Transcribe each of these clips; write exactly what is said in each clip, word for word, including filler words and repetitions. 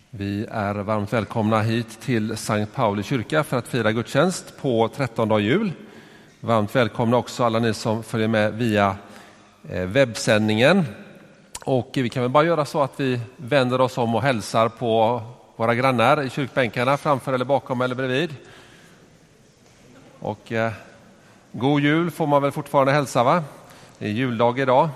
Vi är varmt välkomna hit till Sankt Pauli kyrka för att fira gudstjänst på trettonde jul. Varmt välkomna också alla ni som följer med via webbsändningen. Och vi kan väl bara göra så att vi vänder oss om och hälsar på våra grannar i kyrkbänkarna framför eller bakom eller bredvid. Och eh, god jul får man väl fortfarande hälsa, va? Det är juldag idag.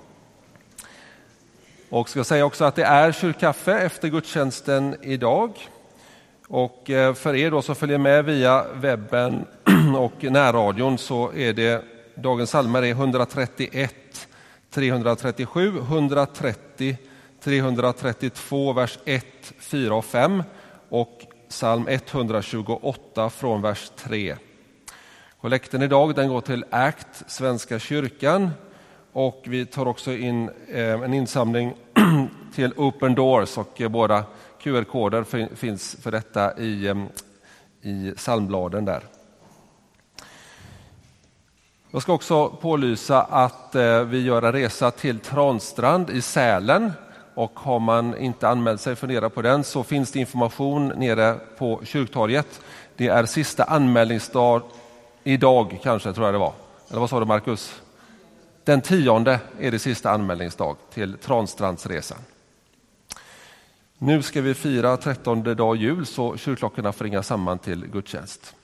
Och ska säga också att det är kyrkkaffe efter gudstjänsten idag. Och för er då som följer med via webben och närradion så är det dagens psalmer är etthundratrettioett, trehundratrettiosju, etthundratrettio, trehundratrettiotvå, vers ett, fyra och fem och psalm etthundratjugoåtta från vers tre. Kollekten idag den går till Act, Svenska kyrkan. Och vi tar också in eh, en insamling till Open Doors och eh, båda Q R-koder för, finns för detta i, eh, i psalmbladen där. Jag ska också pålysa att eh, vi gör en resa till Transtrand i Sälen. Och har man inte anmält sig och funderar på den så finns det information nere på kyrktorget. Det är sista anmälningsdag idag kanske tror jag det var. Eller vad sa du Marcus? Den tionde är det sista anmälningsdag till Transtrandsresan. Nu ska vi fira trettonde dag jul så kyrkklockorna får ringa samman till gudstjänst.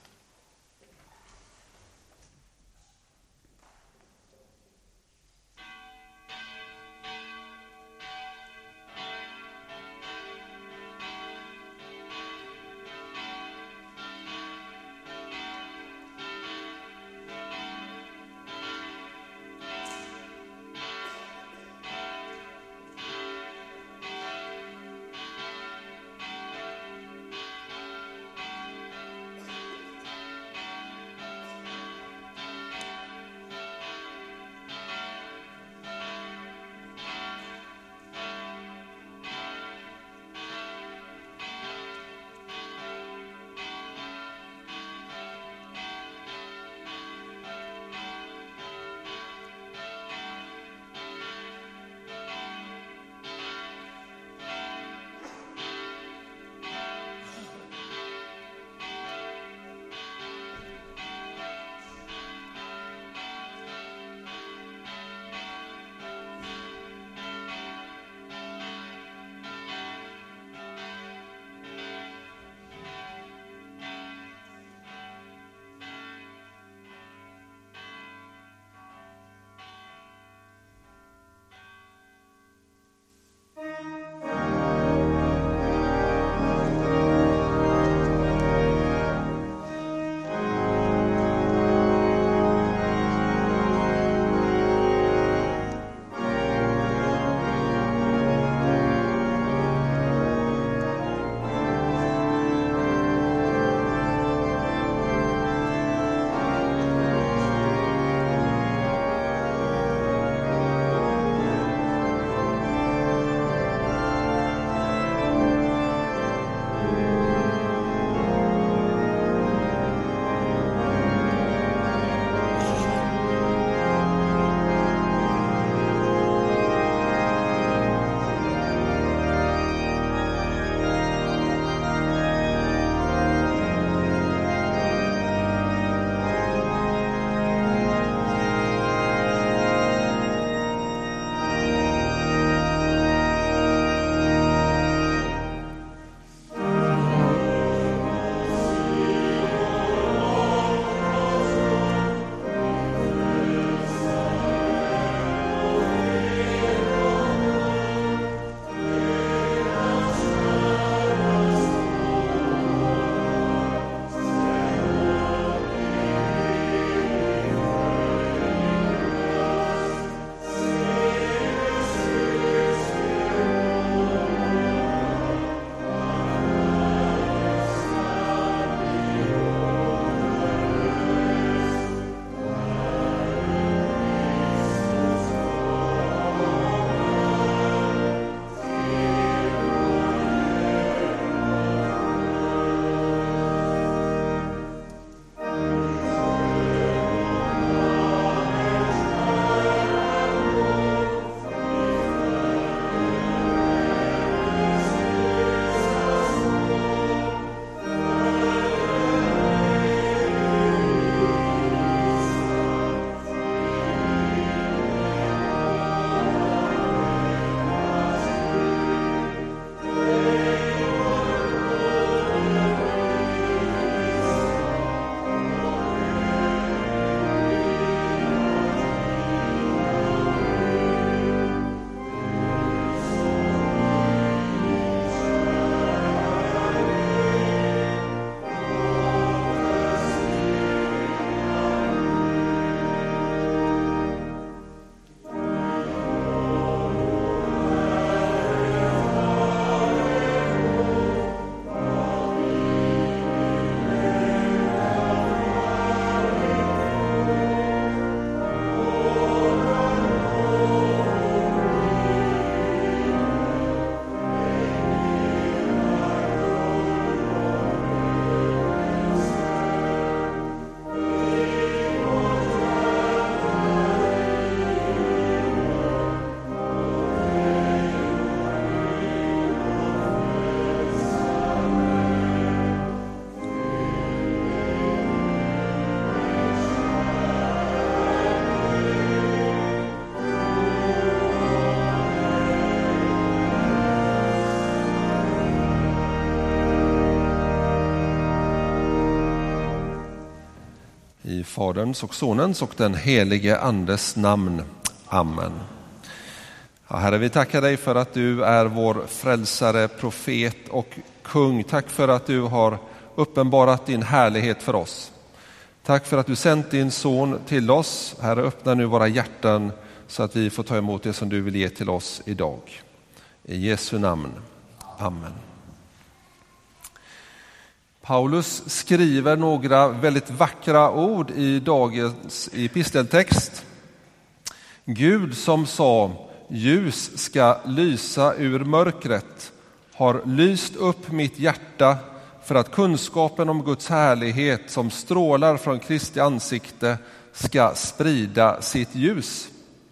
I Faderns och Sonens och den helige Andes namn. Amen. Ja, Herre, vi tackar dig för att du är vår frälsare, profet och kung. Tack för att du har uppenbarat din härlighet för oss. Tack för att du sänt din son till oss. Herre, öppna nu våra hjärtan så att vi får ta emot det som du vill ge till oss idag. I Jesu namn. Amen. Paulus skriver några väldigt vackra ord i dagens episteltext. Gud som sa, ljus ska lysa ur mörkret, har lyst upp mitt hjärta för att kunskapen om Guds härlighet som strålar från Kristi ansikte ska sprida sitt ljus.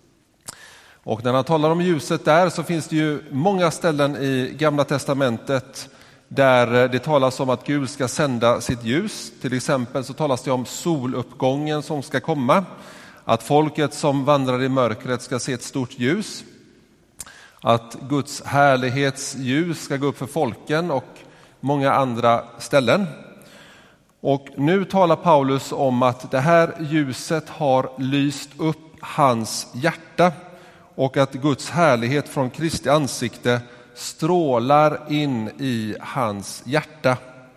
Och när han talar om ljuset där så finns det ju många ställen i Gamla testamentet där det talas om att Gud ska sända sitt ljus. Till exempel så talas det om soluppgången som ska komma. Att folket som vandrar i mörkret ska se ett stort ljus. Att Guds härlighetsljus ska gå upp för folken och många andra ställen. Och nu talar Paulus om att det här ljuset har lyst upp hans hjärta. Och att Guds härlighet från Kristi ansikte strålar in i hans hjärta.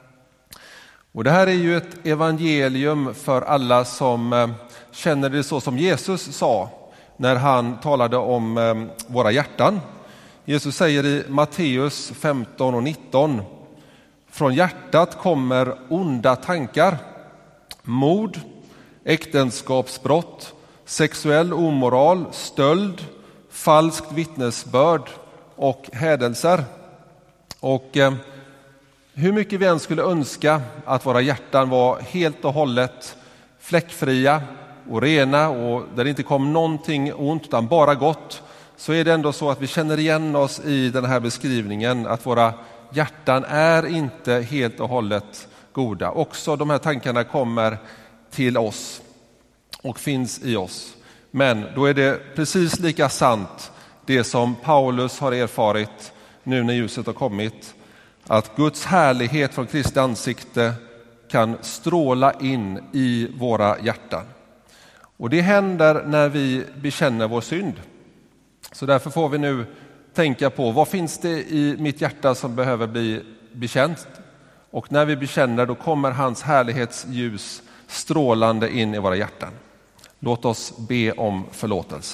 Och det här är ju ett evangelium för alla som känner det så som Jesus sa när han talade om våra hjärtan. Jesus säger i Matteus femton och nitton: från hjärtat kommer onda tankar, mord, äktenskapsbrott, sexuell omoral, stöld, falskt vittnesbörd och hädelser. Och eh, hur mycket vi än skulle önska att våra hjärtan var helt och hållet fläckfria och rena och där det inte kom någonting ont utan bara gott, så är det ändå så att vi känner igen oss i den här beskrivningen att våra hjärtan är inte helt och hållet goda. Också de här tankarna kommer till oss och finns i oss. Men då är det precis lika sant det som Paulus har erfarit nu när ljuset har kommit, att Guds härlighet från Kristi ansikte kan stråla in i våra hjärtan. Och det händer när vi bekänner vår synd. Så därför får vi nu tänka på vad finns det i mitt hjärta som behöver bli bekänt. Och när vi bekänner då kommer hans härlighetsljus strålande in i våra hjärtan. Låt oss be om förlåtelse.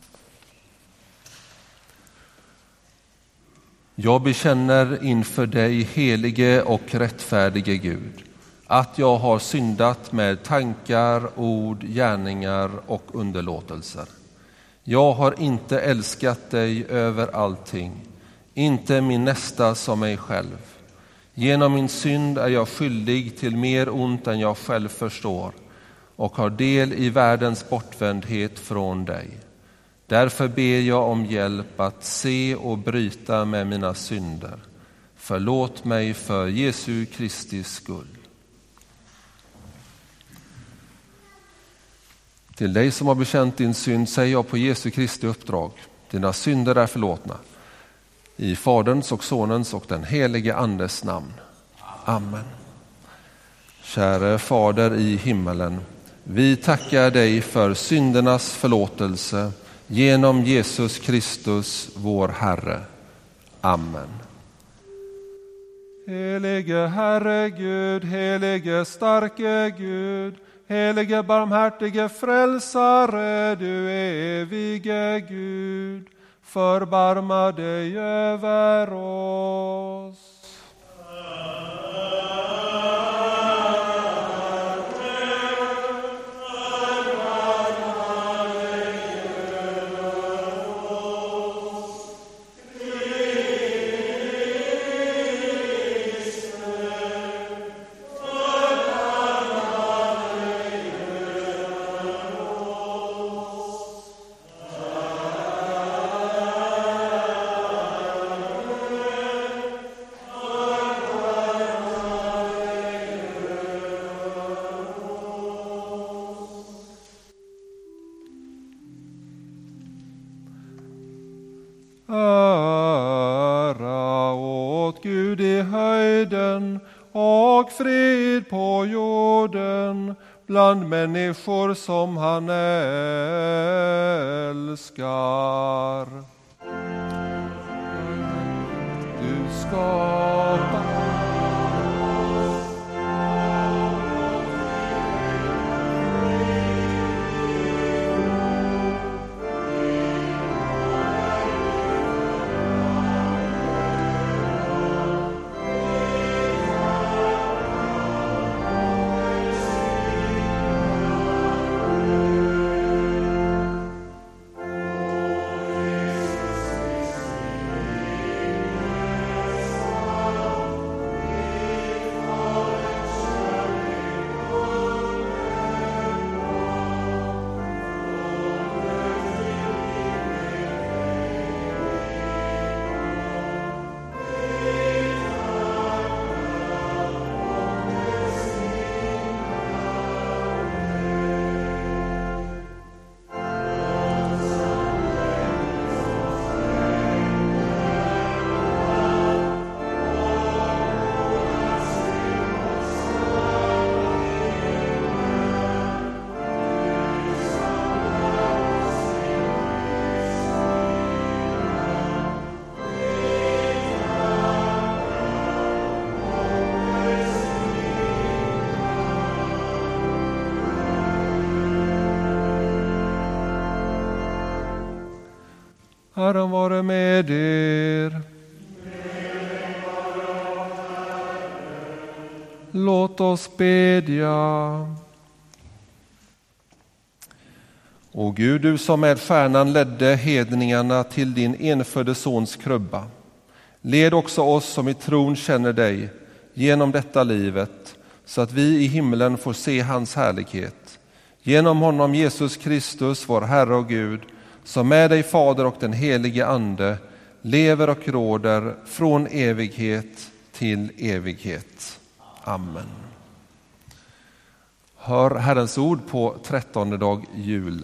Jag bekänner inför dig, helige och rättfärdige Gud, att jag har syndat med tankar, ord, gärningar och underlåtelser. Jag har inte älskat dig över allting, inte min nästa som mig själv. Genom min synd är jag skyldig till mer ont än jag själv förstår och har del i världens bortvändhet från dig. Därför ber jag om hjälp att se och bryta med mina synder. Förlåt mig för Jesu Kristi skull. Till dig som har bekänt din synd säger jag på Jesu Kristi uppdrag: dina synder är förlåtna. I Faderns och Sonens och den helige Andes namn. Amen. Käre Fader i himmelen, vi tackar dig för syndernas förlåtelse genom Jesus Kristus, vår Herre. Amen. Helige Herre Gud, helige starke Gud, helige barmhärtige frälsare, du evige Gud, förbarma dig över oss. Ära åt Gud i höjden och frid på jorden bland människor som han älskar. Du skapar Herren vare med er. Låt oss bedja. O Gud, du som med stjärnan ledde hedningarna till din enfödde sons krubba. Led också oss som i tron känner dig genom detta livet, så att vi i himlen får se hans härlighet. Genom honom Jesus Kristus, vår Herre och Gud, som med dig Fader och den helige Ande lever och råder från evighet till evighet. Amen. Hör Herrens ord på trettonde dag jul.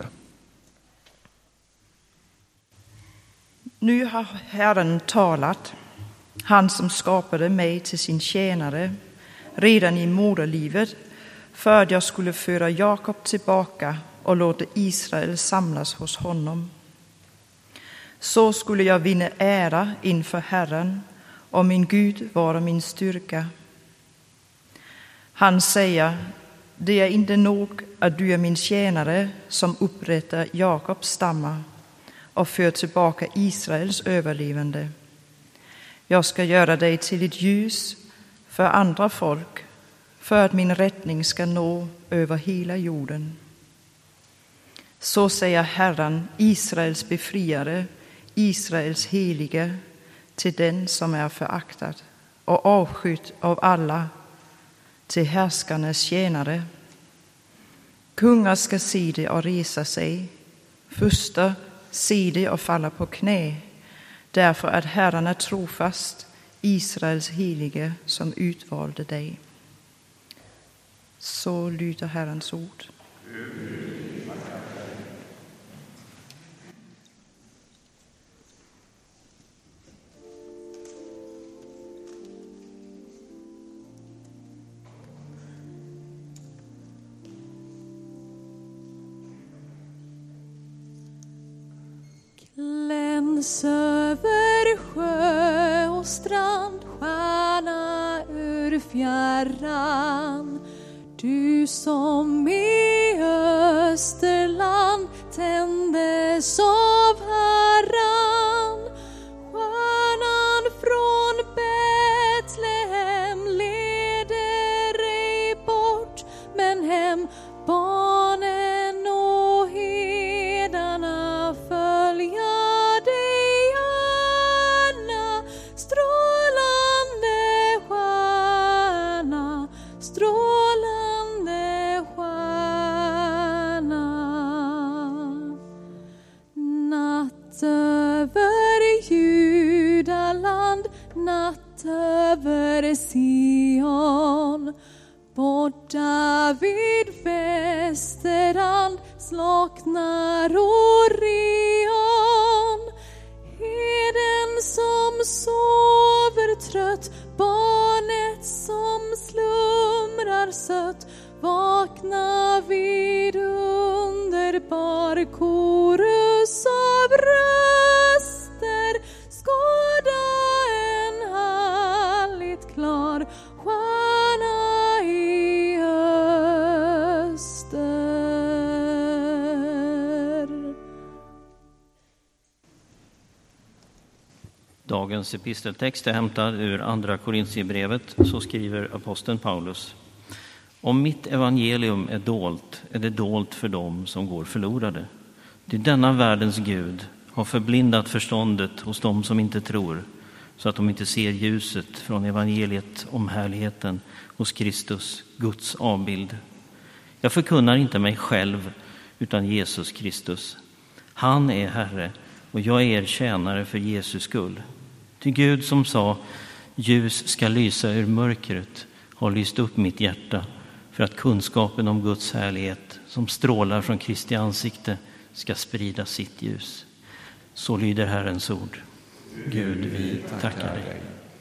Nu har Herren talat, han som skapade mig till sin tjänare redan i moderlivet, för att jag skulle föra Jakob tillbaka och låta Israel samlas hos honom. Så skulle jag vinna ära inför Herren, och min Gud vara min styrka. Han säger, det är inte nog att du är min tjänare som upprättar Jakobs stammar och för tillbaka Israels överlevande. Jag ska göra dig till ett ljus för andra folk, för att min rättning ska nå över hela jorden. Så säger Herren, Israels befriare, Israels helige, till den som är föraktad och avskydd av alla, till härskarnas tjänare. Kungar ska se det och resa sig, furstar se det och falla på knä, därför att Herren är trofast, Israels helige som utvalde dig. Så lyder Herrens ord. Gläns över sjö och strand, stjärna ur fjärran. Du som i Österland tändes av Herran. Stjärnan från Betlehem leder ej bort, men hem barnen och hedarna följa dig gärna. Strålande stjärna, strålande stjärna. Natt över Judaland, natt över Sion. Borta vid västerland slocknar Orion. Heden som sover trött, barnet som slumrar sött, vakna vid underbar korus av röster, skåda en härligt klar stjärna i öster. Dagens episteltext är hämtad ur andra Korintierbrevet. Så skriver aposteln Paulus: om mitt evangelium är dolt, är det dolt för dem som går förlorade. Ty denna världens Gud har förblindat förståndet hos dem som inte tror, så att de inte ser ljuset från evangeliet om härligheten hos Kristus, Guds avbild. Jag förkunnar inte mig själv, utan Jesus Kristus. Han är Herre, och jag är er tjänare för Jesus skull. Ty Gud som sa, ljus ska lysa ur mörkret, har lyst upp mitt hjärta, för att kunskapen om Guds härlighet som strålar från Kristi ansikte ska sprida sitt ljus. Så lyder Herrens ord. Gud, vi tackar dig.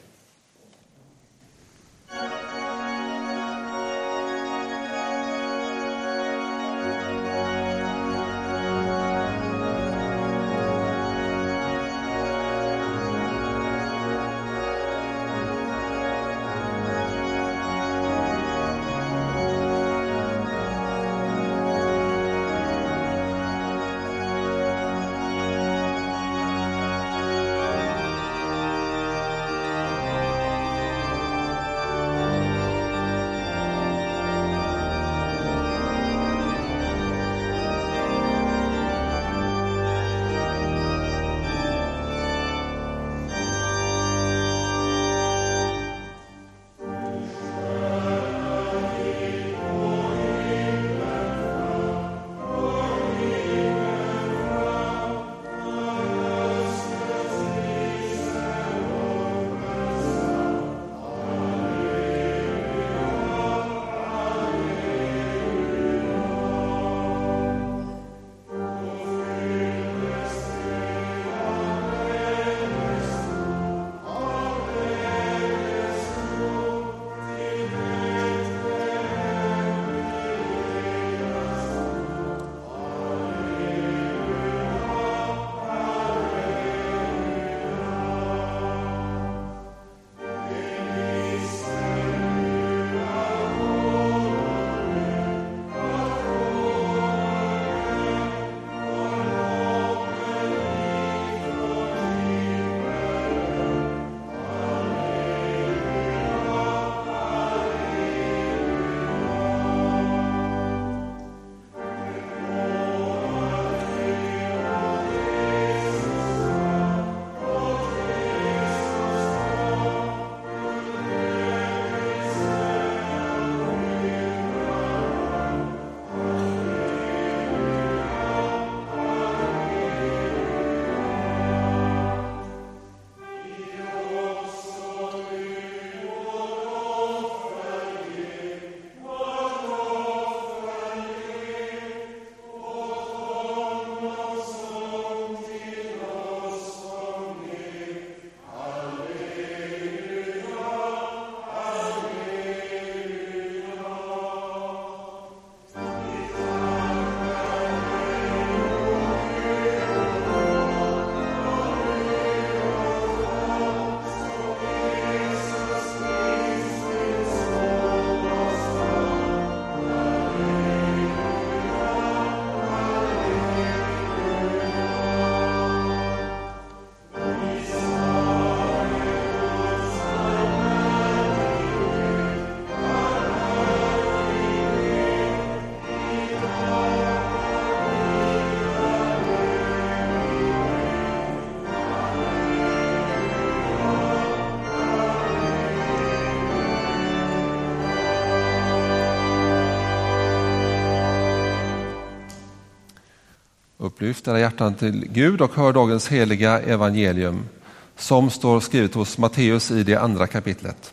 Upplyft era hjärtan till Gud och hör dagens heliga evangelium som står skrivet hos Matteus i det andra kapitlet.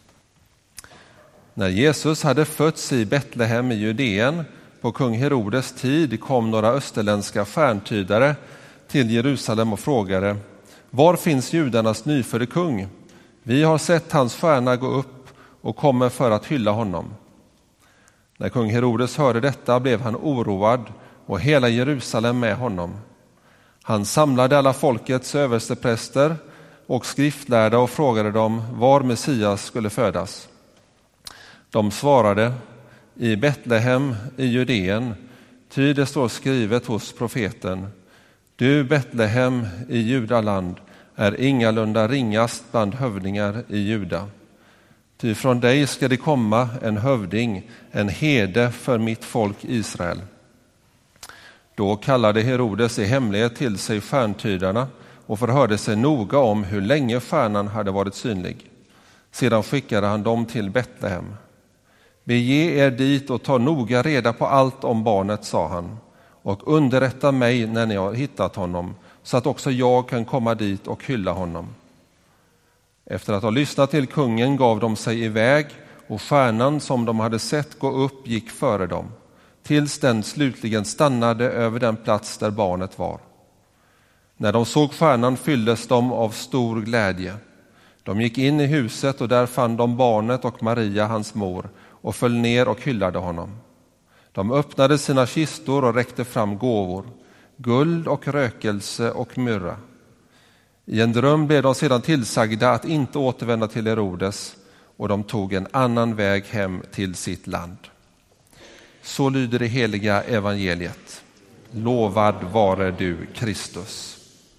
När Jesus hade fötts i Betlehem i Judeen på kung Herodes tid kom några österländska stjärntydare till Jerusalem och frågade: var finns judarnas nyfödde kung? Vi har sett hans stjärna gå upp och kommer för att hylla honom. När kung Herodes hörde detta blev han oroad och hela Jerusalem med honom. Han samlade alla folkets överstepräster och skriftlärda och frågade dem var Messias skulle födas. De svarade, i Betlehem i Judeen, ty det står skrivet hos profeten, du Betlehem i Judaland är ingalunda ringast bland hövdingar i Juda. Ty från dig ska det komma en hövding, en herde för mitt folk Israel. Då kallade Herodes i hemlighet till sig stjärntydarna och förhörde sig noga om hur länge stjärnan hade varit synlig. Sedan skickade han dem till Betlehem. Bege er dit och ta noga reda på allt om barnet, sa han, och underrätta mig när ni har hittat honom, så att också jag kan komma dit och hylla honom. Efter att ha lyssnat till kungen gav de sig iväg, och stjärnan som de hade sett gå upp gick före dem, tills den slutligen stannade över den plats där barnet var. När de såg stjärnan fylldes de av stor glädje. De gick in i huset och där fann de barnet och Maria, hans mor, och föll ner och hyllade honom. De öppnade sina kistor och räckte fram gåvor, guld och rökelse och myrra. I en dröm blev de sedan tillsagda att inte återvända till Herodes, och de tog en annan väg hem till sitt land. Så lyder det heliga evangeliet. Lovad vare du, Kristus.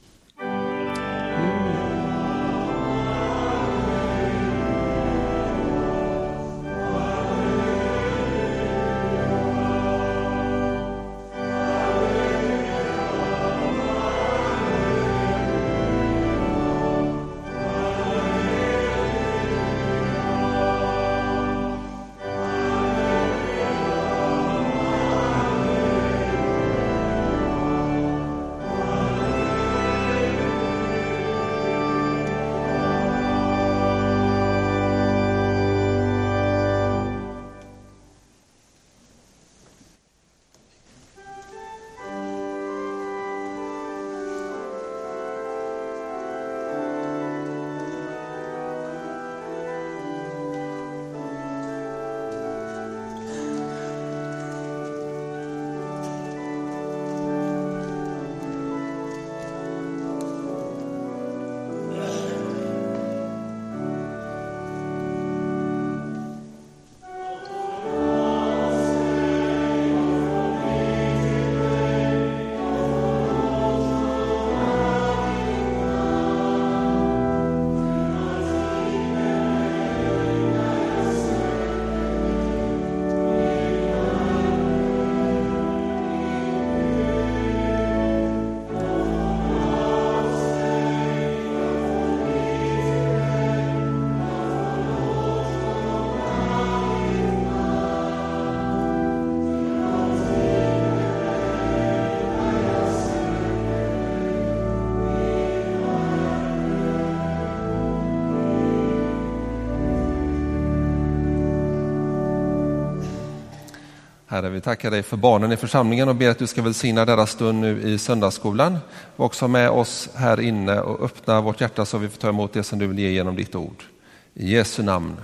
Herre, vi tackar dig för barnen i församlingen och ber att du ska välsigna deras stund nu i söndagsskolan. Och också med oss här inne och öppna vårt hjärta så vi får ta emot det som du vill ge genom ditt ord. I Jesu namn.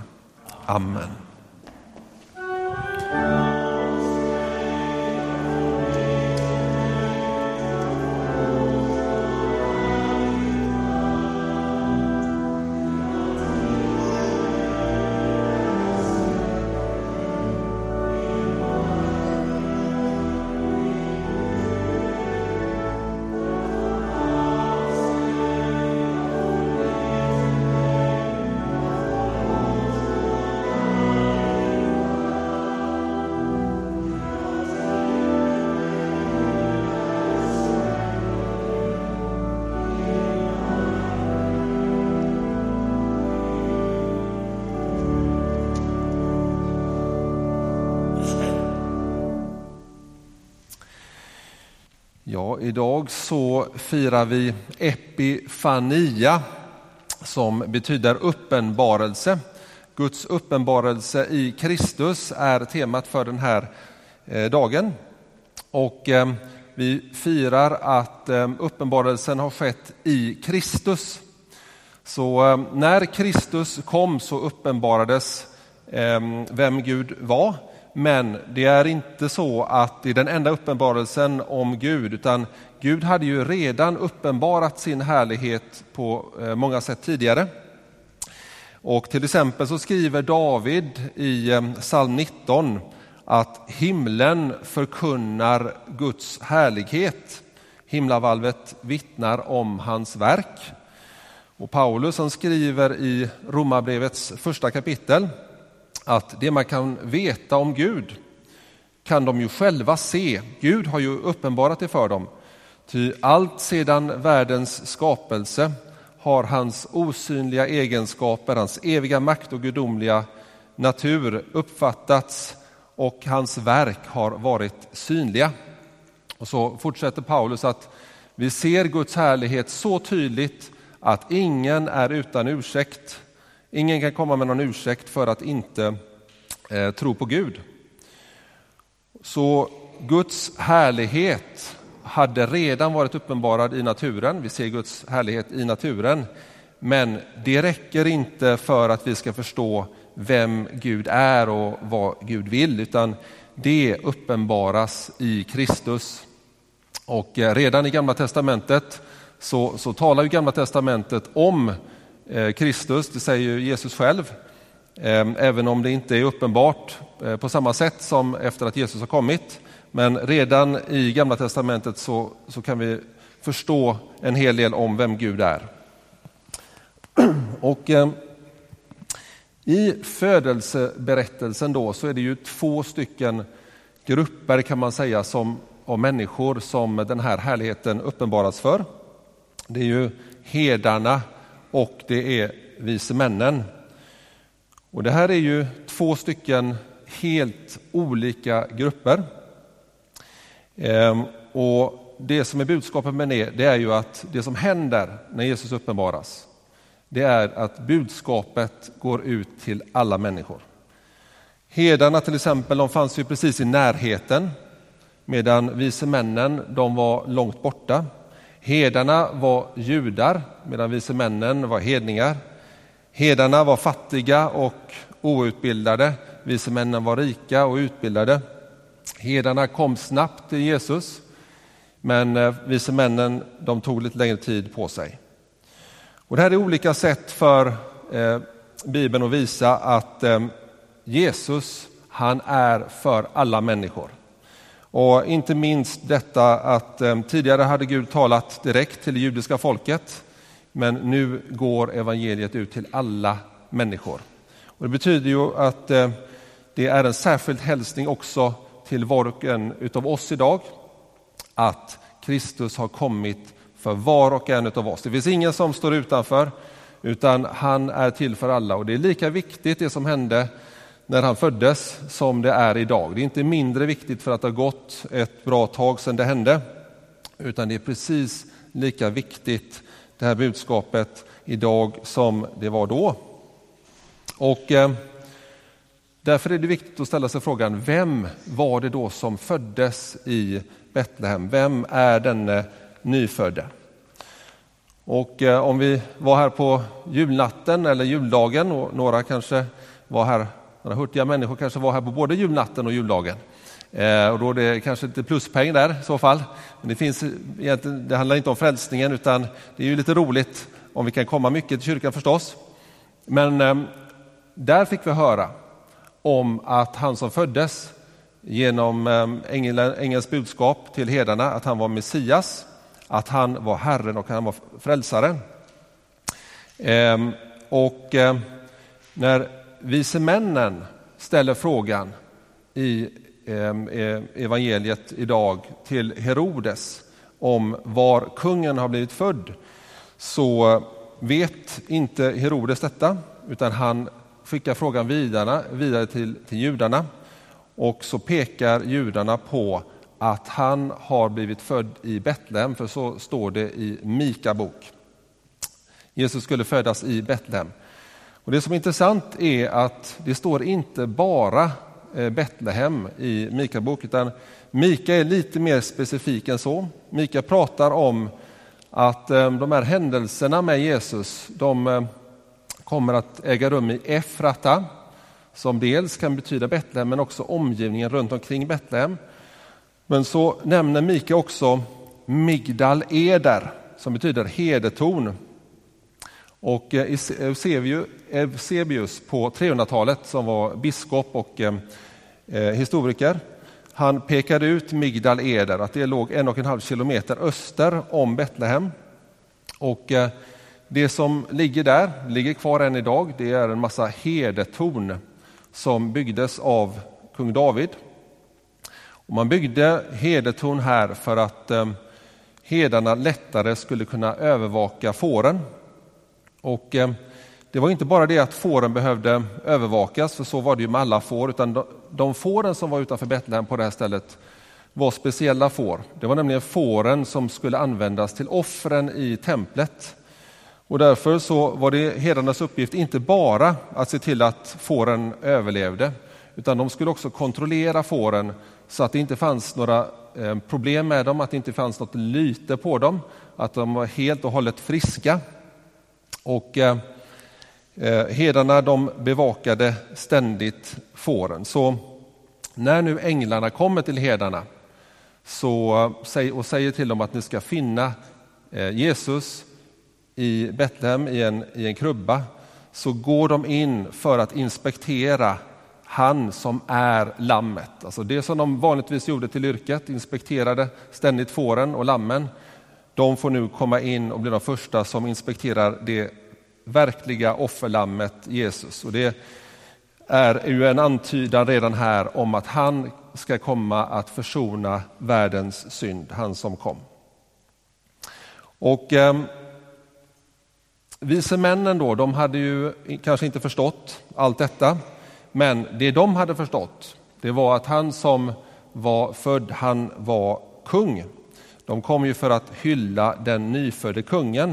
Amen. Ja, idag så firar vi Epifania som betyder uppenbarelse. Guds uppenbarelse i Kristus är temat för den här dagen. Och vi firar att uppenbarelsen har skett i Kristus. Så när Kristus kom så uppenbarades vem Gud var. men det är inte så att det är den enda uppenbarelsen om Gud, utan Gud hade ju redan uppenbarat sin härlighet på många sätt tidigare. Och till exempel så skriver David i psalm nitton att himlen förkunnar Guds härlighet. Himlavalvet vittnar om hans verk. Och Paulus han skriver i Romarbrevets första kapitel att det man kan veta om Gud kan de ju själva se. Gud har ju uppenbarat det för dem. Ty allt sedan världens skapelse har hans osynliga egenskaper, hans eviga makt och gudomliga natur uppfattats och hans verk har varit synliga. Och så fortsätter Paulus att vi ser Guds härlighet så tydligt att ingen är utan ursäkt. Ingen kan komma med någon ursäkt för att inte eh, tro på Gud. Så Guds härlighet hade redan varit uppenbarad i naturen. Vi ser Guds härlighet i naturen. Men det räcker inte för att vi ska förstå vem Gud är och vad Gud vill, utan det uppenbaras i Kristus. Och redan i Gamla testamentet så, så talar ju Gamla testamentet om eh, Kristus, det säger ju Jesus själv. Eh, även om det inte är uppenbart eh, på samma sätt som efter att Jesus har kommit. Men redan i Gamla testamentet så, så kan vi förstå en hel del om vem Gud är. Och eh, i födelseberättelsen då så är det ju två stycken grupper kan man säga som, av människor som den här härligheten uppenbaras för. Det är ju herdarna och det är vise männen. Och det här är ju två stycken helt olika grupper. Ehm, och det som är budskapet med det, det är ju att det som händer när Jesus uppenbaras, det är att budskapet går ut till alla människor. Herdarna till exempel, de fanns ju precis i närheten, medan vise männen, de var långt borta. Herdarna var judar, medan vise männen var hedningar. Herdarna var fattiga och outbildade, vise männen var rika och utbildade. Herdarna kom snabbt till Jesus, men vise männen, de tog lite längre tid på sig. Och det här är olika sätt för eh, Bibeln att visa att eh, Jesus, han är för alla människor. Och inte minst detta att eh, tidigare hade Gud talat direkt till det judiska folket, men nu går evangeliet ut till alla människor. Och det betyder ju att eh, det är en särskild hälsning också till var och en utav oss idag, att Kristus har kommit för var och en utav oss. Det finns ingen som står utanför, utan han är till för alla. Och det är lika viktigt det som hände när han föddes som det är idag. Det är inte mindre viktigt för att det har gått ett bra tag sedan det hände, utan det är precis lika viktigt det här budskapet idag som det var då. Och eh, därför är det viktigt att ställa sig frågan, vem var det då som föddes i Betlehem? Vem är den nyfödde? Och eh, om vi var här på julnatten eller juldagen, och några kanske var här, några hurtiga människor kanske var här på både julnatten och juldagen. Eh, och då är det kanske inte pluspeng där i så fall. Men det, finns, det handlar inte om frälsningen, utan det är ju lite roligt om vi kan komma mycket till kyrkan förstås. Men eh, där fick vi höra om att han som föddes genom ängel, ängels budskap till herdarna, att han var Messias, att han var Herren och han var frälsaren. Ehm, och eh, när vise männen ställer frågan i eh, evangeliet idag till Herodes om var kungen har blivit född, så vet inte Herodes detta, utan han skickar frågan vidare, vidare till, till judarna, och så pekar judarna på att han har blivit född i Betlehem, för så står det i Mika bok. Jesus skulle födas i Betlehem. Och det som är intressant är att det står inte bara Betlehem i Mika bok, utan Mika är lite mer specifik än så. Mika pratar om att de här händelserna med Jesus, de kommer att äga rum i Efrata, som dels kan betyda Betlehem men också omgivningen runt omkring Betlehem. Men så nämner Mika också Migdal Eder som betyder hedetorn. Och Eusebius på trehundratalet som var biskop och eh, historiker, han pekade ut Migdal Eder, att det låg en och en halv kilometer öster om Betlehem. Och eh, det som ligger där, ligger kvar än idag, det är en massa hedetorn som byggdes av kung David. Och man byggde hedetorn här för att eh, herdarna lättare skulle kunna övervaka fåren. Och eh, det var inte bara det att fåren behövde övervakas, för så var det ju med alla får, utan de, de fåren som var utanför Betlehem på det här stället var speciella får. Det var nämligen fåren som skulle användas till offren i templet. Och därför så var det herdarnas uppgift inte bara att se till att fåren överlevde, utan de skulle också kontrollera fåren så att det inte fanns några eh, problem med dem, att det inte fanns något lyte på dem, att de var helt och hållet friska. Och eh, herdarna de bevakade ständigt fåren. Så när nu änglarna kommer till herdarna så, och säger till dem att ni ska finna eh, Jesus i Betlehem i en, i en krubba, så går de in för att inspektera han som är lammet. Alltså det som de vanligtvis gjorde till yrket, inspekterade ständigt fåren och lammen. De får nu komma in och bli de första som inspekterar det verkliga offerlammet Jesus. Och det är ju en antydan redan här om att han ska komma att försona världens synd, han som kom. Och eh, vise männen då, de hade ju kanske inte förstått allt detta, men det de hade förstått, det var att han som var född, han var kung. De kom ju för att hylla den nyfödde kungen.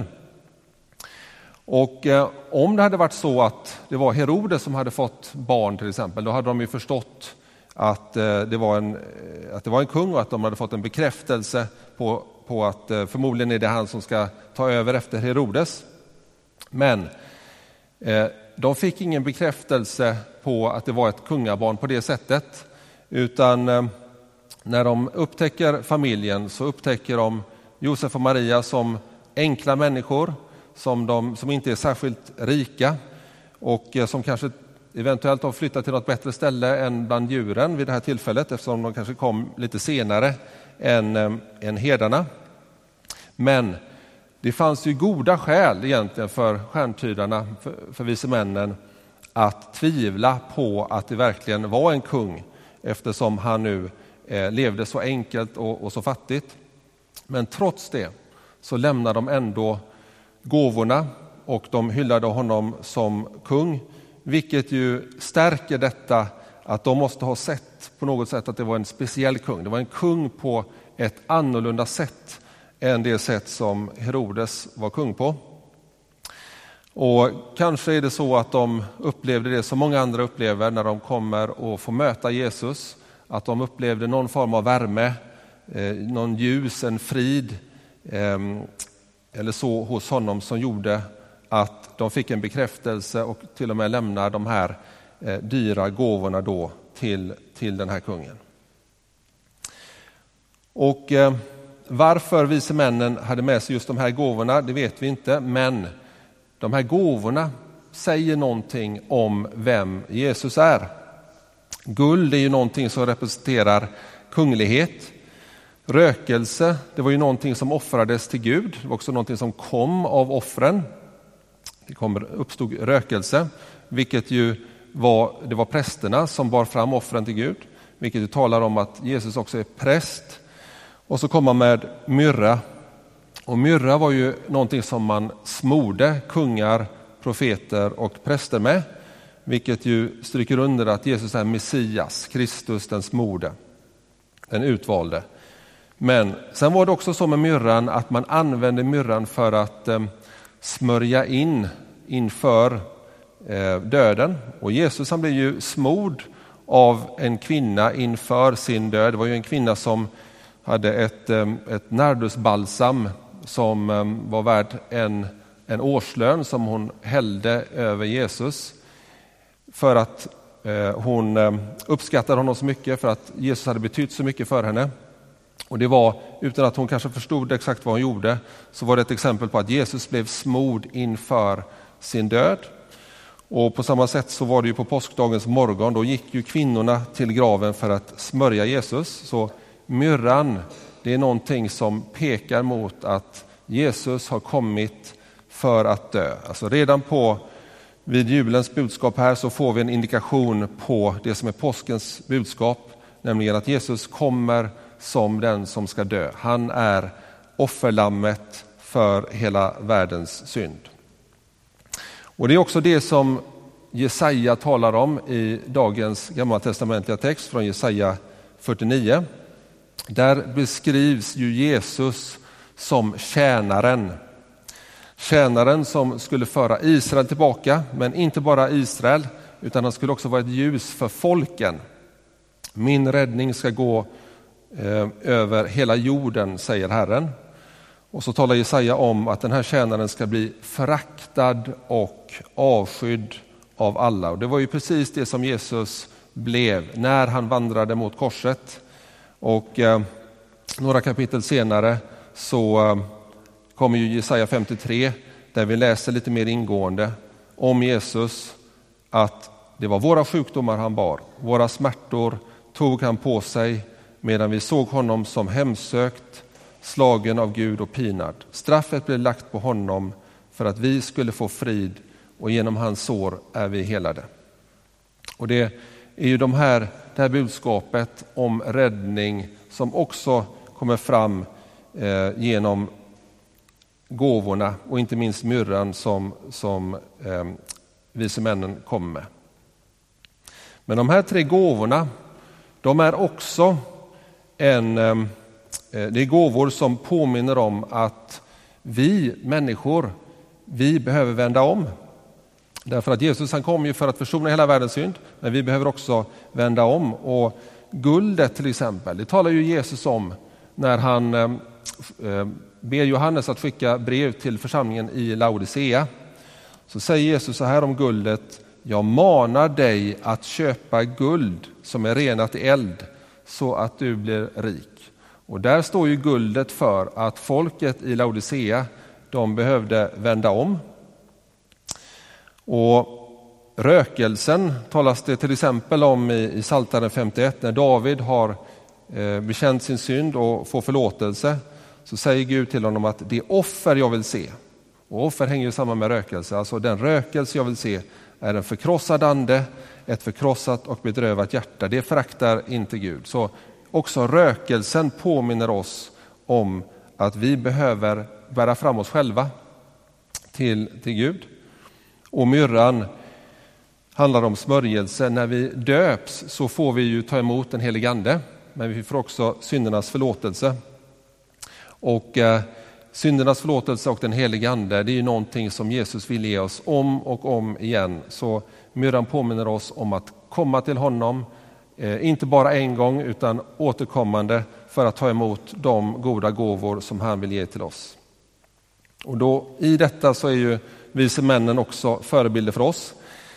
Och eh, om det hade varit så att det var Herodes som hade fått barn till exempel, då hade de ju förstått att, eh, det, var en, att det var en kung och att de hade fått en bekräftelse på, på att eh, förmodligen är det han som ska ta över efter Herodes. Men eh, de fick ingen bekräftelse på att det var ett kungabarn på det sättet, utan eh, när de upptäcker familjen så upptäcker de Josef och Maria som enkla människor, som, de, som inte är särskilt rika och som kanske eventuellt har flyttat till något bättre ställe än bland djuren vid det här tillfället, eftersom de kanske kom lite senare än, än herdarna. Men det fanns ju goda skäl egentligen för stjärntydarna, för, för vise männen, att tvivla på att det verkligen var en kung, eftersom han nu eh, levde så enkelt och, och så fattigt. Men trots det så lämnar de ändå gåvorna och de hyllade honom som kung, vilket ju stärker detta att de måste ha sett på något sätt att det var en speciell kung. Det var en kung på ett annorlunda sätt än det sätt som Herodes var kung på. Och kanske är det så att de upplevde det som många andra upplever när de kommer och får möta Jesus, att de upplevde någon form av värme, eh, någon ljus, en frid eh, eller så hos honom som gjorde att de fick en bekräftelse och till och med lämnar de här eh, dyra gåvorna då till, till den här kungen. Och eh, varför vise männen hade med sig just de här gåvorna, det vet vi inte, men de här gåvorna säger någonting om vem Jesus är. Guld är ju någonting som representerar kunglighet. Rökelse, det var ju någonting som offrades till Gud. Det var också någonting som kom av offren. Det kom, uppstod rökelse, vilket ju var, det var prästerna som bar fram offren till Gud. Vilket ju talar om att Jesus också är präst. Och så kom man med myrra. Och myrra var ju någonting som man smorde kungar, profeter och präster med. Vilket ju stryker under att Jesus är Messias, Kristus den smorde, den utvalde. Men sen var det också så med myrran att man använde myrran för att eh, smörja in inför eh, döden. Och Jesus han blev ju smord av en kvinna inför sin död. Det var ju en kvinna som hade ett, eh, ett nardusbalsam som eh, var värd en, en årslön som hon hällde över Jesus för att Hon uppskattade honom så mycket för att Jesus hade betytt så mycket för henne. Och det var, utan att hon kanske förstod exakt vad hon gjorde, så var det ett exempel på att Jesus blev smord inför sin död. Och på samma sätt så var det ju på påskdagens morgon, då gick ju kvinnorna till graven för att smörja Jesus. Så myrran, det är någonting som pekar mot att Jesus har kommit för att dö. Alltså redan på vid julens budskap här så får vi en indikation på det som är påskens budskap, nämligen att Jesus kommer som den som ska dö. Han är offerlammet för hela världens synd. Och det är också det som Jesaja talar om i dagens gammaltestamentliga text från Jesaja fyrtionio. Där beskrivs ju Jesus som tjänaren. Tjänaren som skulle föra Israel tillbaka, men inte bara Israel, utan han skulle också vara ett ljus för folken. Min räddning ska gå eh, över hela jorden, säger Herren. Och så talar Jesaja om att den här tjänaren ska bli föraktad och avskydd av alla. Och det var ju precis det som Jesus blev när han vandrade mot korset. Och eh, några kapitel senare så eh, kommer ju Jesaja femtiotre, där vi läser lite mer ingående om Jesus, att det var våra sjukdomar han bar, våra smärtor tog han på sig, medan vi såg honom som hemsökt, slagen av Gud och pinad. Straffet blev lagt på honom för att vi skulle få frid, och genom hans sår är vi helade. Och det är ju de här, det här budskapet om räddning som också kommer fram eh, genom gåvorna, och inte minst myrran som, som eh, vise männen kom med. Men de här tre gåvorna, de är också en, eh, det är gåvor som påminner om att vi människor, vi behöver vända om. Därför att Jesus han kom ju för att försona hela världens synd, men vi behöver också vända om. Och guldet till exempel, det talar ju Jesus om när han eh, ber Johannes att skicka brev till församlingen i Laodicea. Så säger Jesus så här om guldet: jag manar dig att köpa guld som är renat i eld, så att du blir rik. Och där står ju guldet för att folket i Laodicea, de behövde vända om. Och rökelsen talas det till exempel om i, i Psaltaren femtioett, när David har eh, bekänt sin synd och får förlåtelse. Så säger Gud till honom att det offer jag vill se, och offer hänger ju samman med rökelse, alltså den rökelse jag vill se är en förkrossad ande, ett förkrossat och bedrövat hjärta. Det föraktar inte Gud. Så också rökelsen påminner oss om att vi behöver bära fram oss själva till, till Gud. Och myrran handlar om smörjelse. När vi döps så får vi ju ta emot den helige ande, men vi får också syndernas förlåtelse. Och eh, syndernas förlåtelse och den helige ande, det är ju någonting som Jesus vill ge oss om och om igen. Så myrran påminner oss om att komma till honom, eh, inte bara en gång utan återkommande, för att ta emot de goda gåvor som han vill ge till oss. Och då i detta så är ju vise männen också förebilder för oss.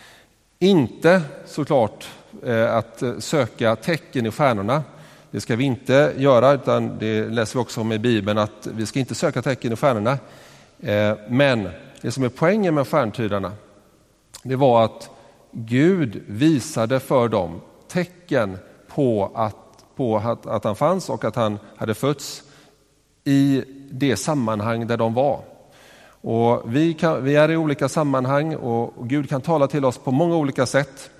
Inte såklart eh, att söka tecken i stjärnorna. Det ska vi inte göra, utan det läser vi också om i Bibeln, att vi ska inte söka tecken i stjärnorna. Eh, men det som är poängen med stjärntydarna, det var att Gud visade för dem tecken på att, på att, att han fanns och att han hade fötts i det sammanhang där de var. Och vi, kan, vi är i olika sammanhang, och, och Gud kan tala till oss på många olika sätt.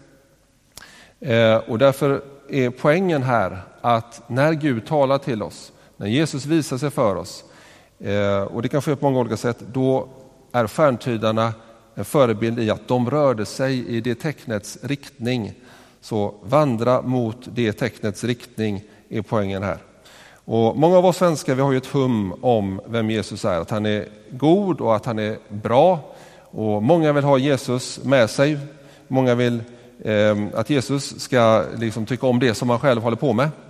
Eh, och därför är poängen här att när Gud talar till oss, när Jesus visar sig för oss, eh, och det kan ske på många olika sätt, då är stjärntydarna en förebild i att de rörde sig i det tecknets riktning. Så vandra mot det tecknets riktning är poängen här. Och många av oss svenskar, vi har ju ett hum om vem Jesus är, att han är god och att han är bra, och många vill ha Jesus med sig. Många vill eh, att Jesus ska liksom tycka om det som han själv håller på med.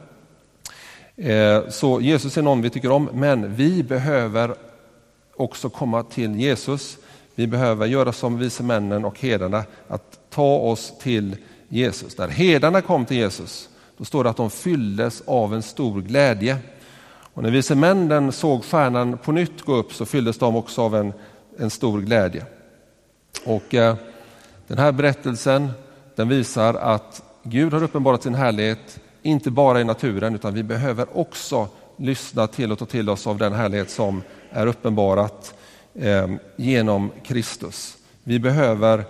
Eh, så Jesus är någon vi tycker om, men vi behöver också komma till Jesus. Vi behöver göra som vise männen och herdarna, att ta oss till Jesus. När herdarna kom till Jesus, då står det att de fylldes av en stor glädje. Och när vise männen såg stjärnan på nytt gå upp, så fylldes de också av en, en stor glädje. Och eh, den här berättelsen, den visar att Gud har uppenbarat sin härlighet inte bara i naturen, utan vi behöver också lyssna till och ta till oss av den härlighet som är uppenbarat eh, genom Kristus. Vi behöver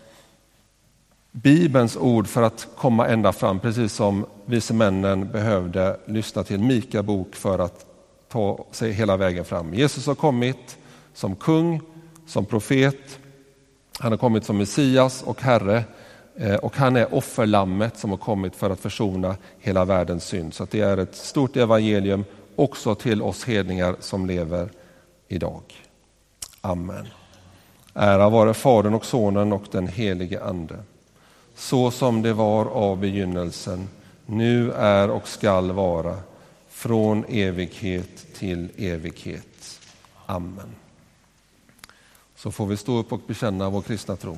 Bibelns ord för att komma ända fram, precis som vise männen behövde lyssna till Mika bok för att ta sig hela vägen fram. Jesus har kommit som kung, som profet, han har kommit som Messias och Herre, och han är offerlammet som har kommit för att försona hela världens synd. Så att det är ett stort evangelium också till oss hedningar som lever idag. Amen. Ära vare Fadern och Sonen och den helige Ande, så som det var av begynnelsen, nu är och skall vara, från evighet till evighet. Amen. Så får vi stå upp och bekänna vår kristna tro.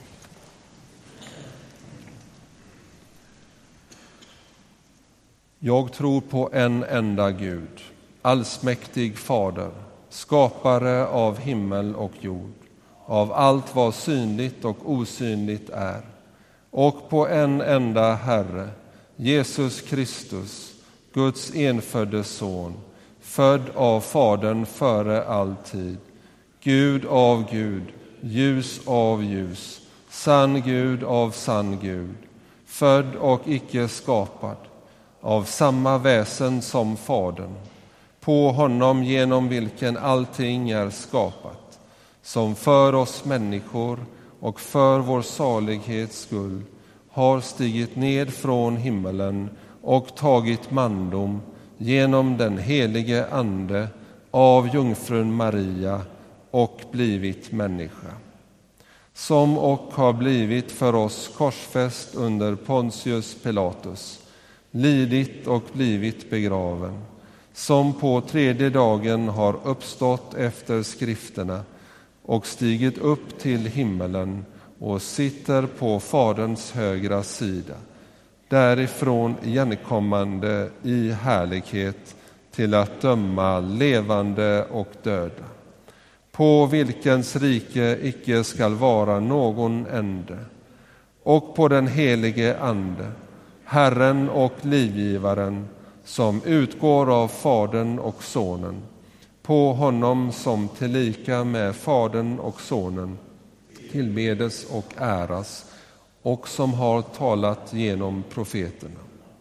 Jag tror på en enda Gud, allsmäktig Fader, skapare av himmel och jord, av allt vad synligt och osynligt är, och på en enda Herre, Jesus Kristus, Guds enfödde son, född av Fadern före all tid, Gud av Gud, ljus av ljus, sann Gud av sann Gud, född och icke skapad, av samma väsen som Fadern, på honom genom vilken allting är skapat, som för oss människor och för vår salighets skull har stigit ned från himmelen och tagit mandom genom den helige Ande av jungfrun Maria och blivit människa, som och har blivit för oss korsfäst under Pontius Pilatus, lidit och blivit begraven, som på tredje dagen har uppstått efter skrifterna och stigit upp till himmelen och sitter på Faderns högra sida, därifrån igenkommande i härlighet till att döma levande och döda, på vilkens rike icke skall vara någon ände, och på den helige Ande, Herren och livgivaren, som utgår av Fadern och Sonen, på honom som tillika med Fadern och Sonen tillbedes och äras, och som har talat genom profeterna,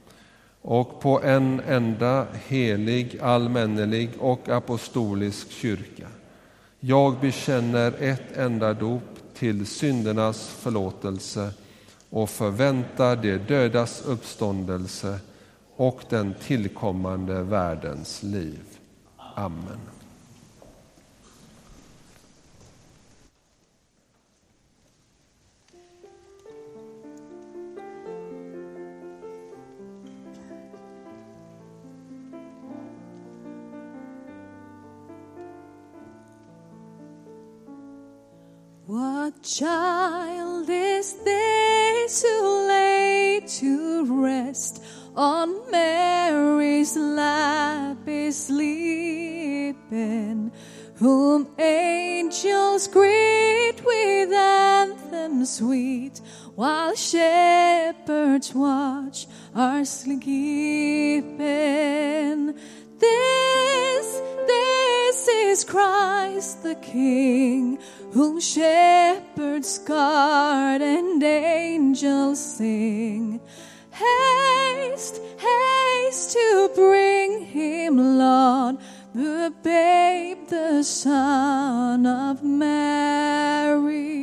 och på en enda helig, allmännelig och apostolisk kyrka. Jag bekänner ett enda dop till syndernas förlåtelse och förväntar det dödas uppståndelse och den tillkommande världens liv. Amen. What child is this who lay to rest on Mary's lap is sleeping, whom angels greet with anthems sweet, while shepherds watch are sleeping? This, this is Christ the King, whom shepherds guard and angels sing. Haste, haste to bring him, Lord, the babe, the Son of Mary.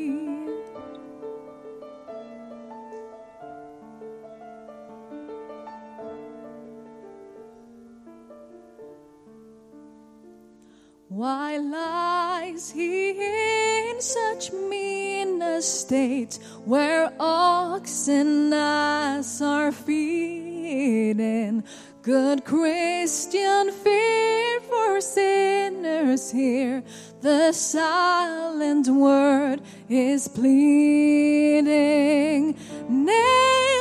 Why lies he in such mean estate, where ox and ass are feeding? Good Christian, fear for sinners here, the silent word is pleading. Nay,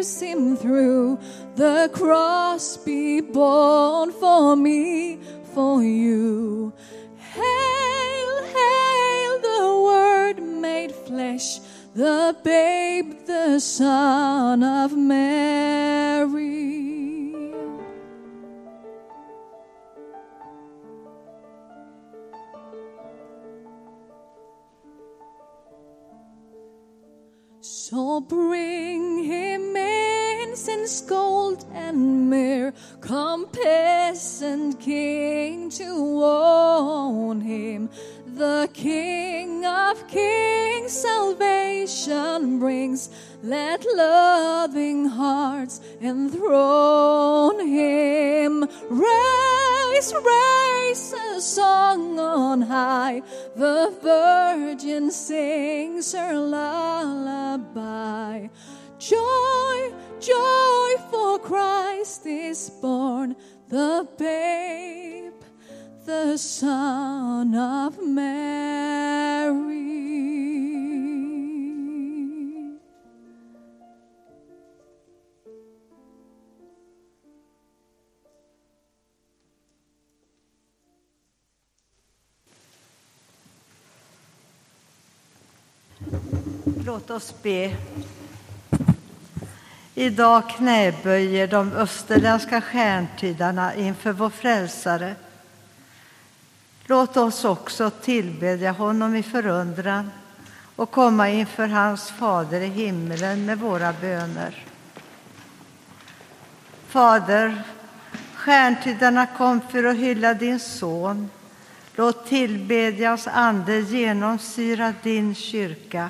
pierce him through, the cross be borne for me, for you. Hail, hail, the Word made flesh, the babe, the Son of Mary. So bring him incense, gold and myrrh, come peasant king to own him. The King of Kings salvation brings, let loving hearts enthrone him. Raise, raise a song on high, the Virgin sings her lullaby. Joy, joy, for Christ is born, the babe, the Son of Mary. Låt oss be. Idag knäböjer de österländska stjärntydarna inför vår frälsare. Låt oss också tillbedja honom i förundran och komma inför hans fader i himmelen med våra böner. Fader, stjärntydarna kom för att hylla din son. Låt tillbedjans ande genomsyra din kyrka.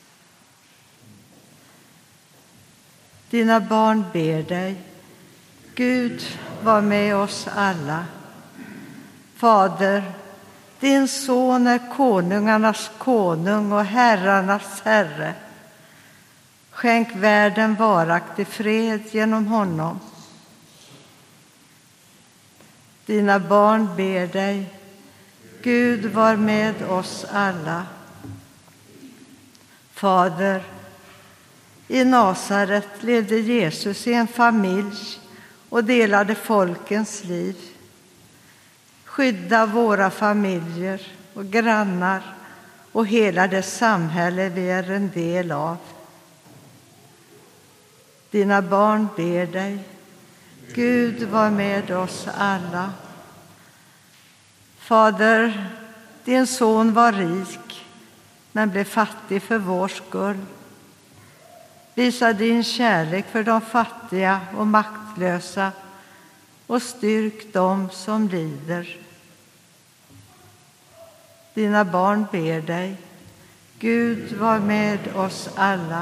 Dina barn ber dig. Gud, var med oss alla. Fader, din son är konungarnas konung och herrarnas herre. Skänk världen varaktig fred genom honom. Dina barn ber dig. Gud, var med oss alla. Fader, i Nasaret levde Jesus i en familj och delade folkens liv. Skydda våra familjer och grannar och hela det samhälle vi är en del av. Dina barn ber dig. Gud, var med oss alla. Fader, din son var rik men blev fattig för vår skull. Visa din kärlek för de fattiga och maktlösa och styrk dem som lider. Dina barn ber dig. Gud, var med oss alla.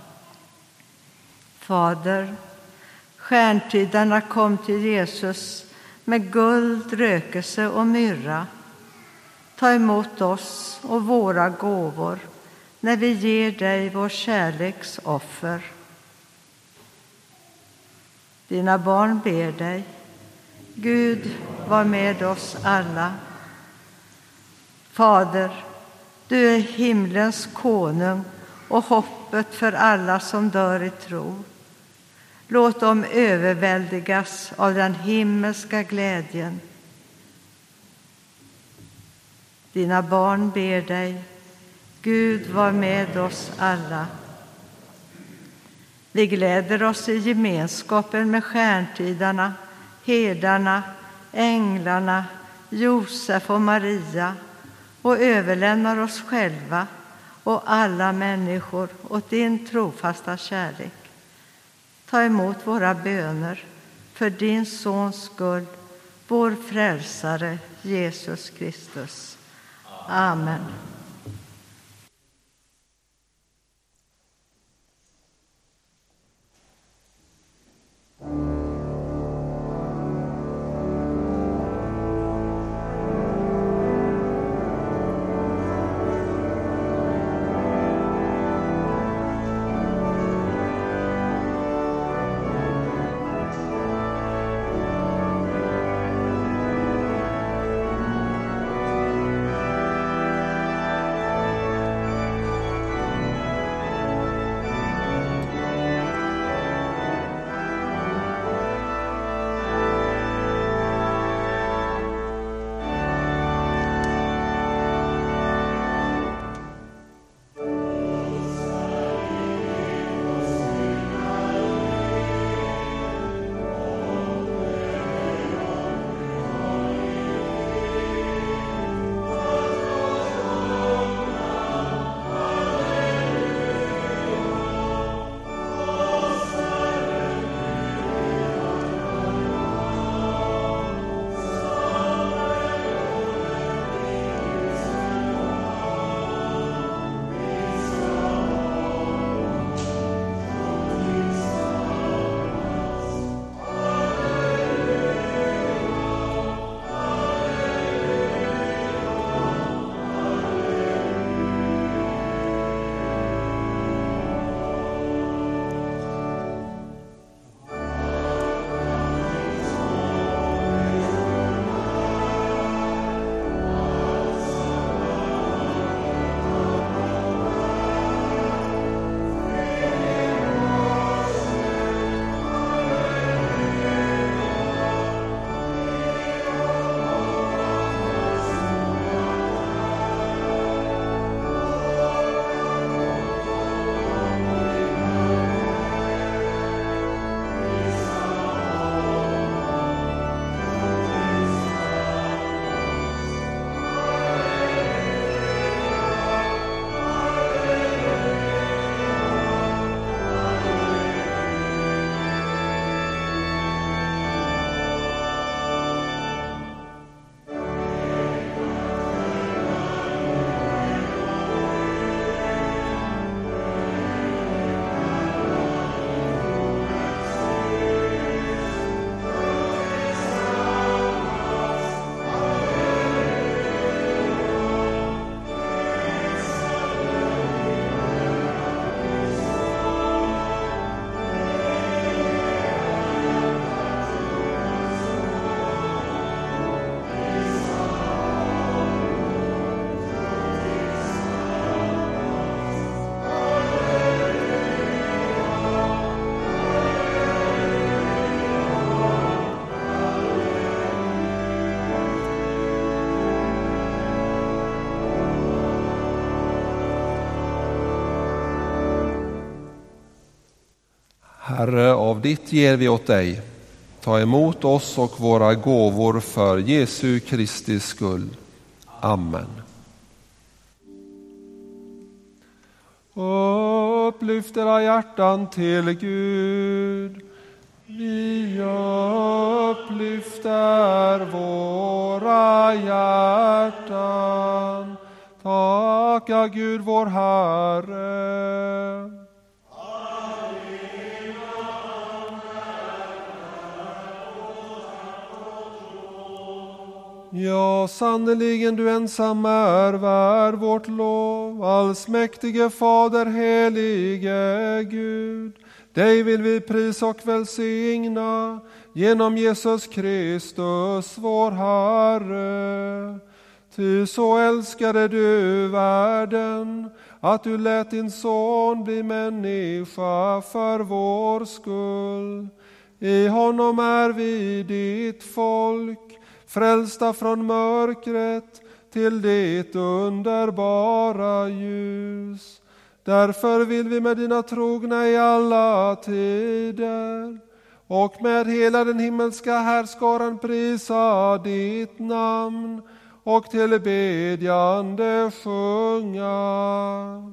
Fader, stjärntydarna kom till Jesus med guld, rökelse och myrra. Ta emot oss och våra gåvor när vi ger dig vår kärleks offer. Dina barn ber dig. Gud, var med oss alla. Fader, du är himlens konung och hoppet för alla som dör i tro. Låt dem överväldigas av den himmelska glädjen. Dina barn ber dig. Gud, var med oss alla. Vi gläder oss i gemenskapen med stjärntydarna, herdarna, änglarna, Josef och Maria och överlämnar oss själva och alla människor åt din trofasta kärlek. Ta emot våra böner för din sons skull, vår frälsare Jesus Kristus. Amen. Herre, av ditt ger vi åt dig. Ta emot oss och våra gåvor för Jesu Kristi skull. Amen. Upplyft era hjärtan till Gud. Vi upplyfter våra hjärtan. Tacka Gud vår Herre. Ja, sannerligen du ensam är värd vårt lov, allsmäktige Fader, helige Gud. Dig vill vi prisa och välsigna genom Jesus Kristus, vår Herre. Ty så älskade du världen, att du lät din son bli människa för vår skull. I honom är vi ditt folk, frälsta från mörkret till ditt underbara ljus. Därför vill vi med dina trogna i alla tider och med hela den himmelska härskaran prisa ditt namn och till bedjande sjunga.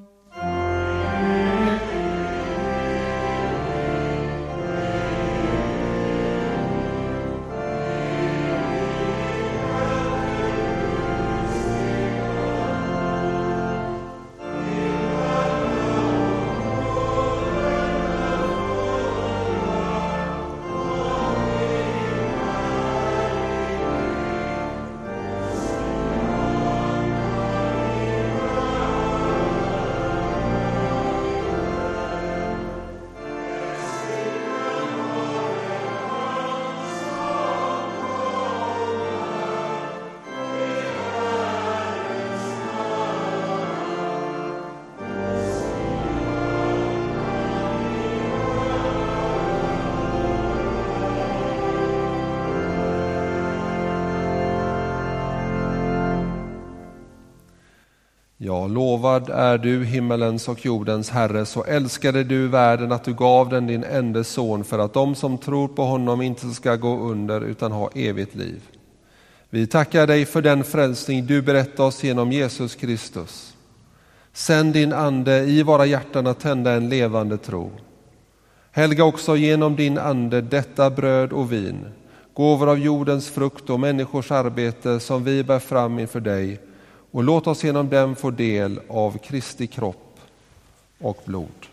Ja, lovad är du, himmelens och jordens Herre, så älskade du världen att du gav den din enda son för att de som tror på honom inte ska gå under utan ha evigt liv. Vi tackar dig för den frälsning du berättar oss genom Jesus Kristus. Sänd din ande i våra hjärtan att tända en levande tro. Helga också genom din ande detta bröd och vin, gåvor av jordens frukt och människors arbete som vi bär fram inför dig, och låt oss genom dem få del av Kristi kropp och blod.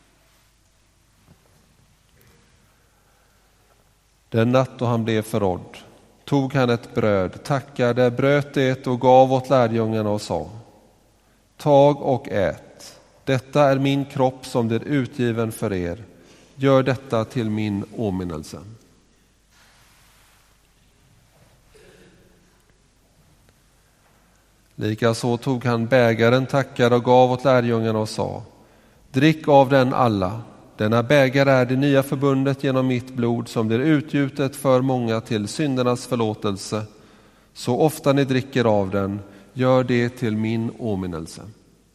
Den natt då han blev förrådd tog han ett bröd, tackade, bröt det och gav åt lärjungarna och sa: tag och ät, detta är min kropp som blir utgiven för er. Gör detta till min åminnelse. Likaså tog han bägaren, tackade och gav åt lärjungarna och sa: drick av den alla. Denna bägare är det nya förbundet genom mitt blod som blir utgjutet för många till syndernas förlåtelse. Så ofta ni dricker av den, gör det till min åminnelse.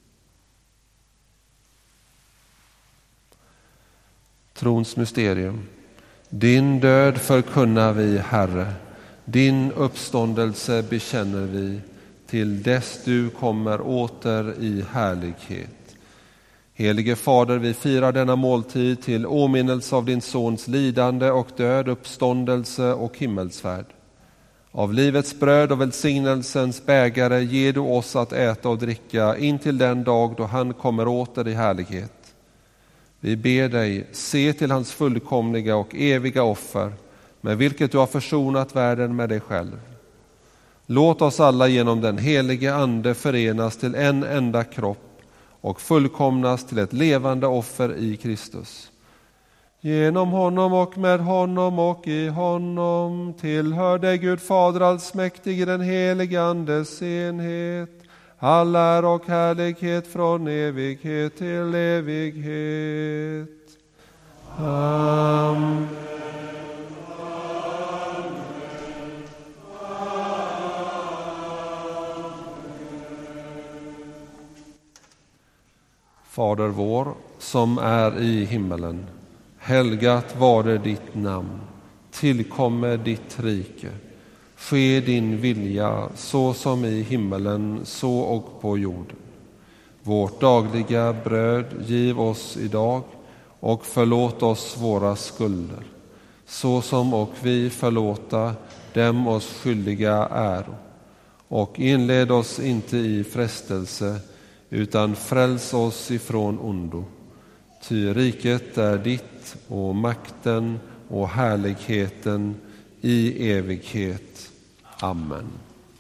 Trons mysterium. Din död förkunnar vi, Herre. Din uppståndelse bekänner vi till dess du kommer åter i härlighet. Helige Fader, vi firar denna måltid till åminnelse av din sons lidande och död, uppståndelse och himmelsfärd. Av livets bröd och välsignelsens bägare ger du oss att äta och dricka in till den dag då han kommer åter i härlighet. Vi ber dig, se till hans fullkomliga och eviga offer, med vilket du har försonat världen med dig själv. Låt oss alla genom den helige ande förenas till en enda kropp och fullkomnas till ett levande offer i Kristus. Genom honom och med honom och i honom tillhör dig Gud Fader allsmäktig i den helige andes enhet. All ära och härlighet från evighet till evighet. Amen. Fader vår som är i himmelen, Helgat vare ditt namn, tillkommer ditt rike. Ske din vilja så som i himmelen, så och på jorden. Vårt dagliga bröd giv oss idag och förlåt oss våra skulder, så som och vi förlåta dem oss skyldiga äro. Och inled oss inte i frestelse, utan fräls oss ifrån ondo. Ty riket är ditt och makten och härligheten i evighet. Amen.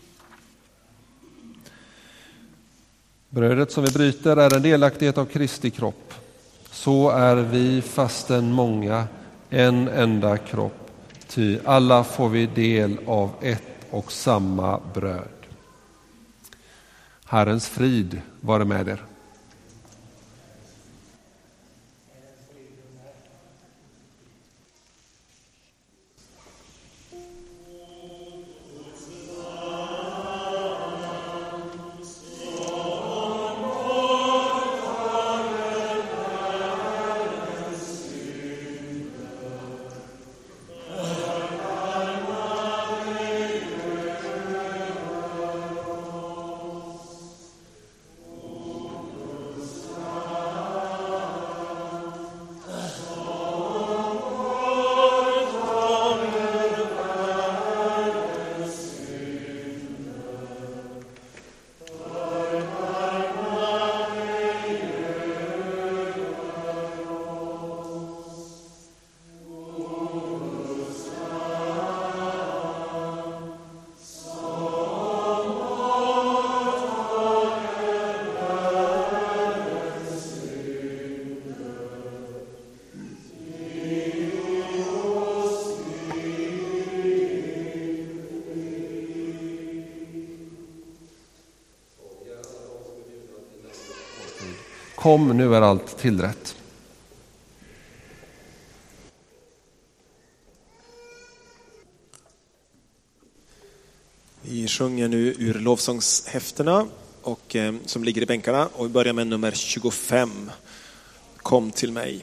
Brödet som vi bryter är en delaktighet av Kristi kropp. Så är vi fastän många en enda kropp, ty alla får vi del av ett och samma bröd. Herrens frid vare med er. Kom, nu är allt tillrätt. Vi sjunger nu ur lovsångshäftena och, eh, som ligger i bänkarna, och vi börjar med nummer tjugofem. Kom till mig.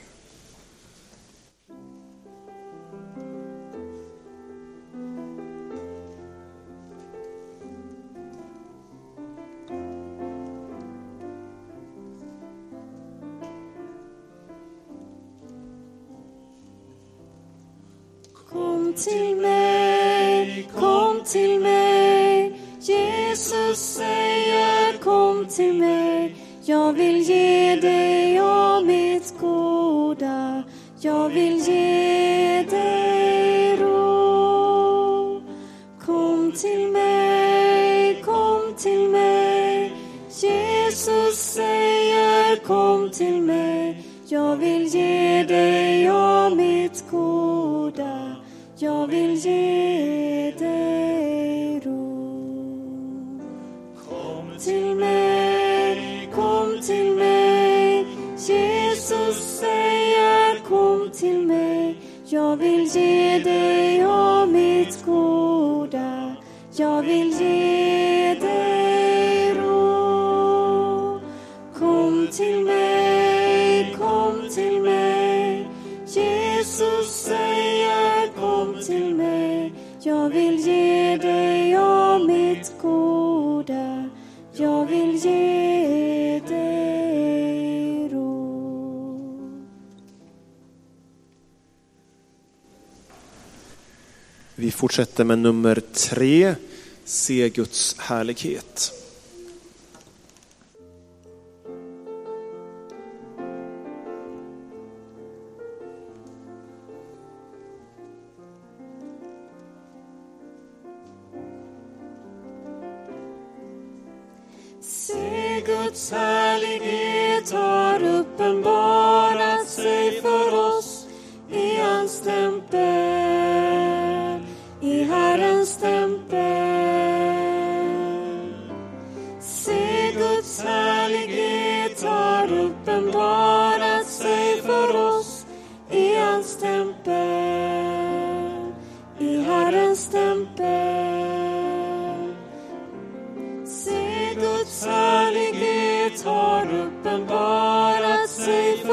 Till mig, kom till mig. Jesus säger kom till mig. Jag vill ge dig av mitt goda. Jag vill ge dig ro. Kom till mig, kom till mig. Jesus säger kom till mig. Jag vill ge dig av mitt goda. Jag vill ge dig ro. Kom till mig, kom till mig. Jesus säger kom till mig. Jag vill ge dig av mitt goda. Jag vill ge dig ro. Kom till mig, kom till mig. Jesus säger kom till mig. Jag vill ge dig av mitt goda. Jag vill ge dig ro. Vi fortsätter med nummer tre. Se Guds härlighet. Se Guds härlighet har uppenbarat sig för oss i hans tempel, i Herrens tempel. Se Guds härlighet har uppenbarat sig för oss i hans tempel, i Herrens tempel. Se Guds härlighet har uppenbarat sig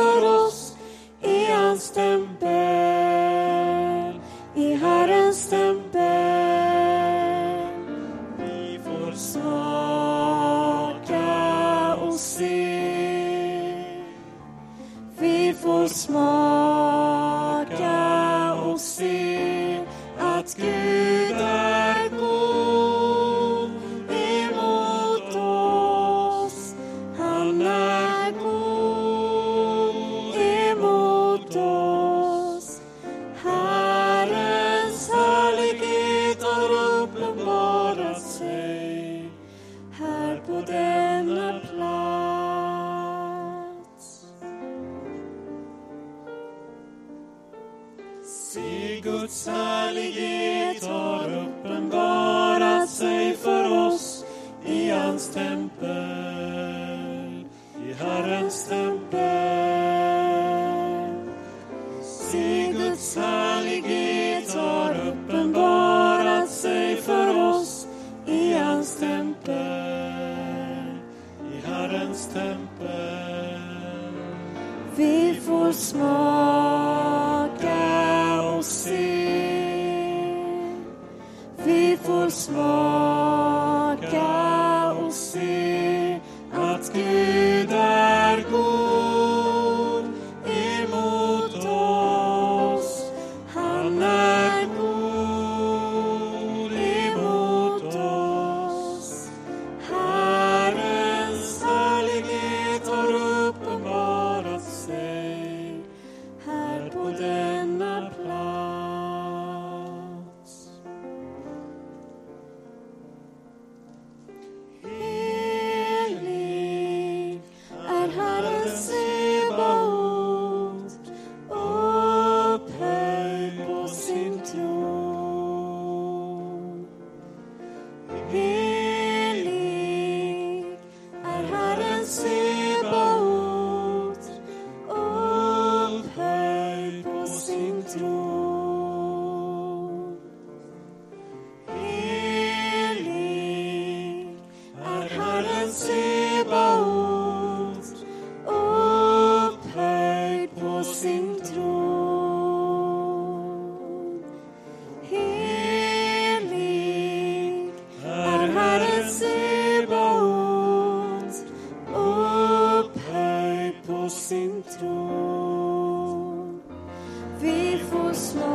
Vi får smaka och se att Gud är god emot oss. Han är god emot oss. Herrens härlighet har uppenbarat sig här på denna plats. Se, Guds härlighet har uppenbarat sig för oss i hans tempel, i Herrens tempel. Se, Guds härlighet har uppenbarat sig för oss i hans tempel, i Herrens tempel. Vi får smaka och se, vi får smaka och se att Gud är god emot oss. Han är god emot oss. Herrens härlighet har uppenbarat sig här på denna plats. Helig är Herren Sebaot, upphöjd på sin tron. Helig är Herren Sebaot, upphöjd på sin tron. Helig är Herren Sebaot, upphöjd på sin tron. Helig är Herren Sebaot, upphöjd på sin tron. Vi får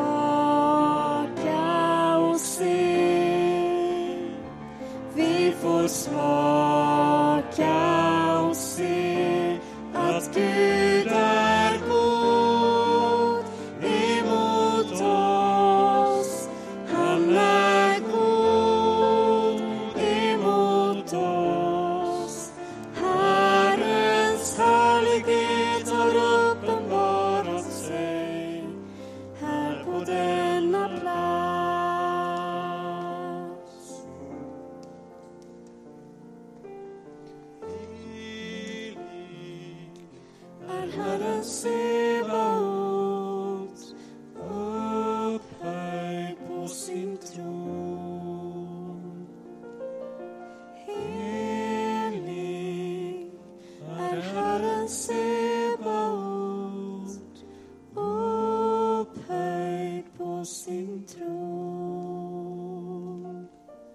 smaka och se, vi får smaka och se att Gud är god emot oss. Han är god emot oss. Herrens härlighet har uppenbarat sig här på denna plats. Helig är Herren Sebaot, upphöjd på sin tron. Helig är Herren Sebaot, upphöjd på sin tron.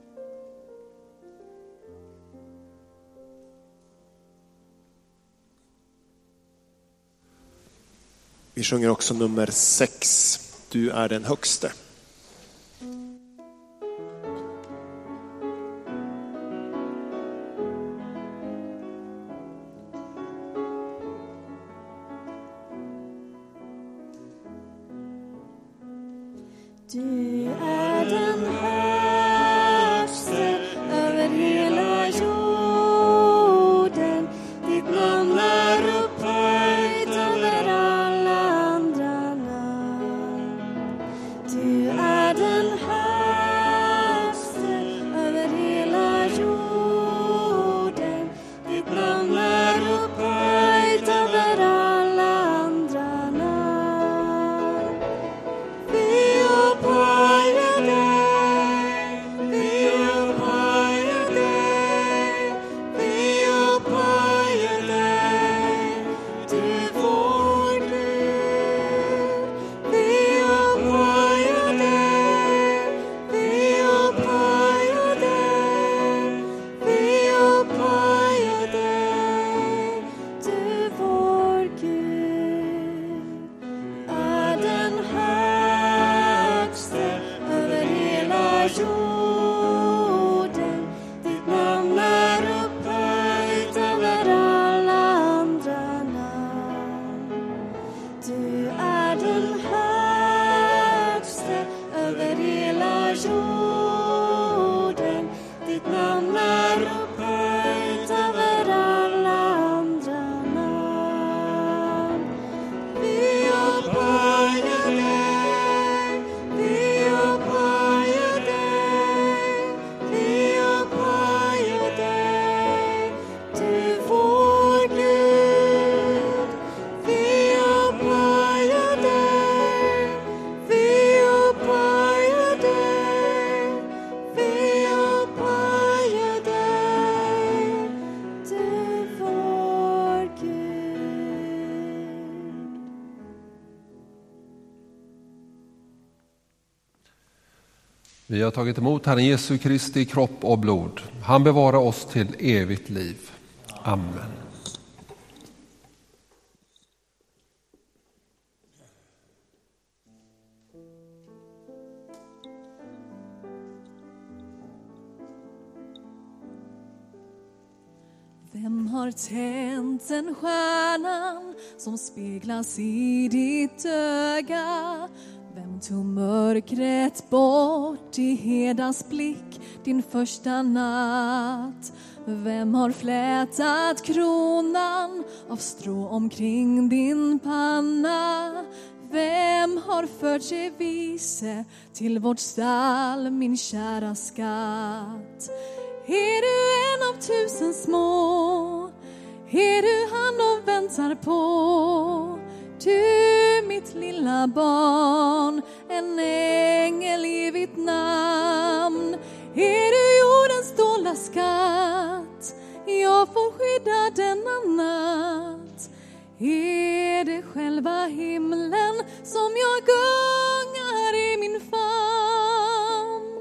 Vi sjunger också nummer sex. Du är den högste. Du är den högste över hela jorden. Ditt namn är upphöjt över alla andra namn. Du är den högste över hela jorden. Ditt namn är upphöjt över alla andra namn. Vi upphöjer dig. Vi har tagit emot Herren Jesu Kristi kropp och blod. Han bevarar oss till evigt liv. Amen. Vem har tänt den stjärnan som speglas i ditt öga? Vem tog mörkret bort i Hedas blick din första natt? Vem har flätat kronan av strå omkring din panna? Vem har fört sig vise till vårt stall, min kära skatt? Är du en av tusen små? Är du han och väntar på? Du, mitt lilla barn, en ängel i vitt namn. Är du jordens dolda skatt? Jag får skydda denna natt. Är det själva himlen som jag gungar i min famn?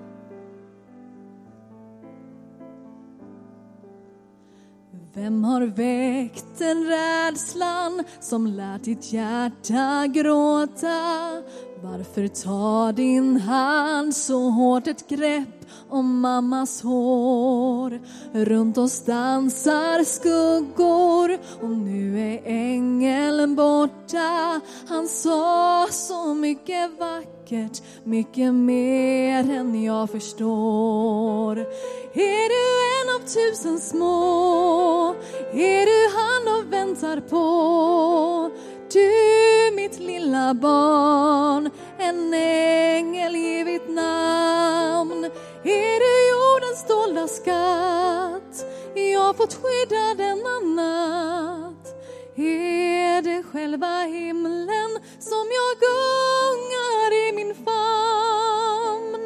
Vem har väckt den rädslan som lät ditt hjärta gråta? Varför tar din hand så hårt ett grepp om mammas hår? Runt oss dansar skuggor och nu är ängeln borta. Han sa så mycket vackert, mycket mer än jag förstår. Är du en av tusen små? Är du han och väntar på? Du, mitt lilla barn, en ängel i vitt namn. Är du jordens dolda skatt? Jag fått skydda denna natt. Är det själva himlen som jag gungar i min famn?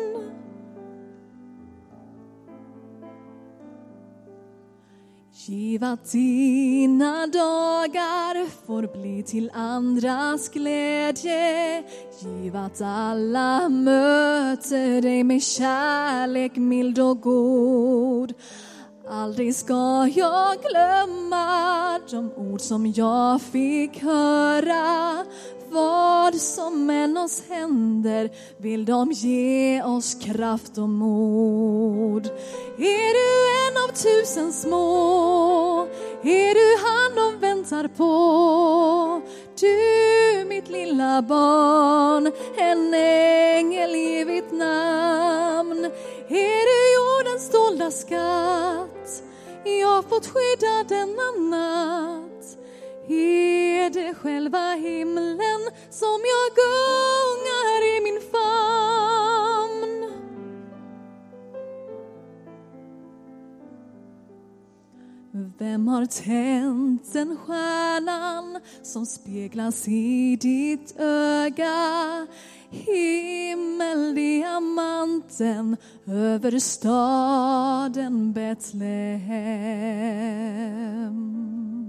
Giv att dina dagar får bli till andras glädje. Giv att alla möter dig med kärlek mild och god. Aldrig ska jag glömma de ord som jag fick höra. Vad som än oss händer vill de ge oss kraft och mod. Är du en av tusen små? Är du han de väntar på? Du, mitt lilla barn, en ängel i vitt namn. Är du jordens dolda skatt? Jag fått skydda denna natt. Är det själva himlen som jag gungar i min famn? Vem har tänt den stjärnan som speglas i ditt öga? Himmeldiamanten över staden Betlehem.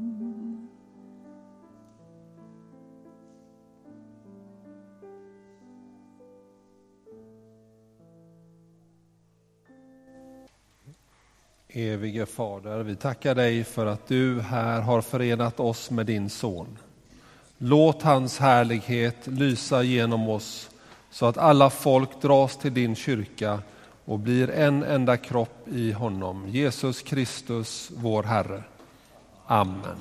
Evige Fader, vi tackar dig för att du här har förenat oss med din son. Låt hans härlighet lysa genom oss så att alla folk dras till din kyrka och blir en enda kropp i honom, Jesus Kristus, vår Herre. Amen.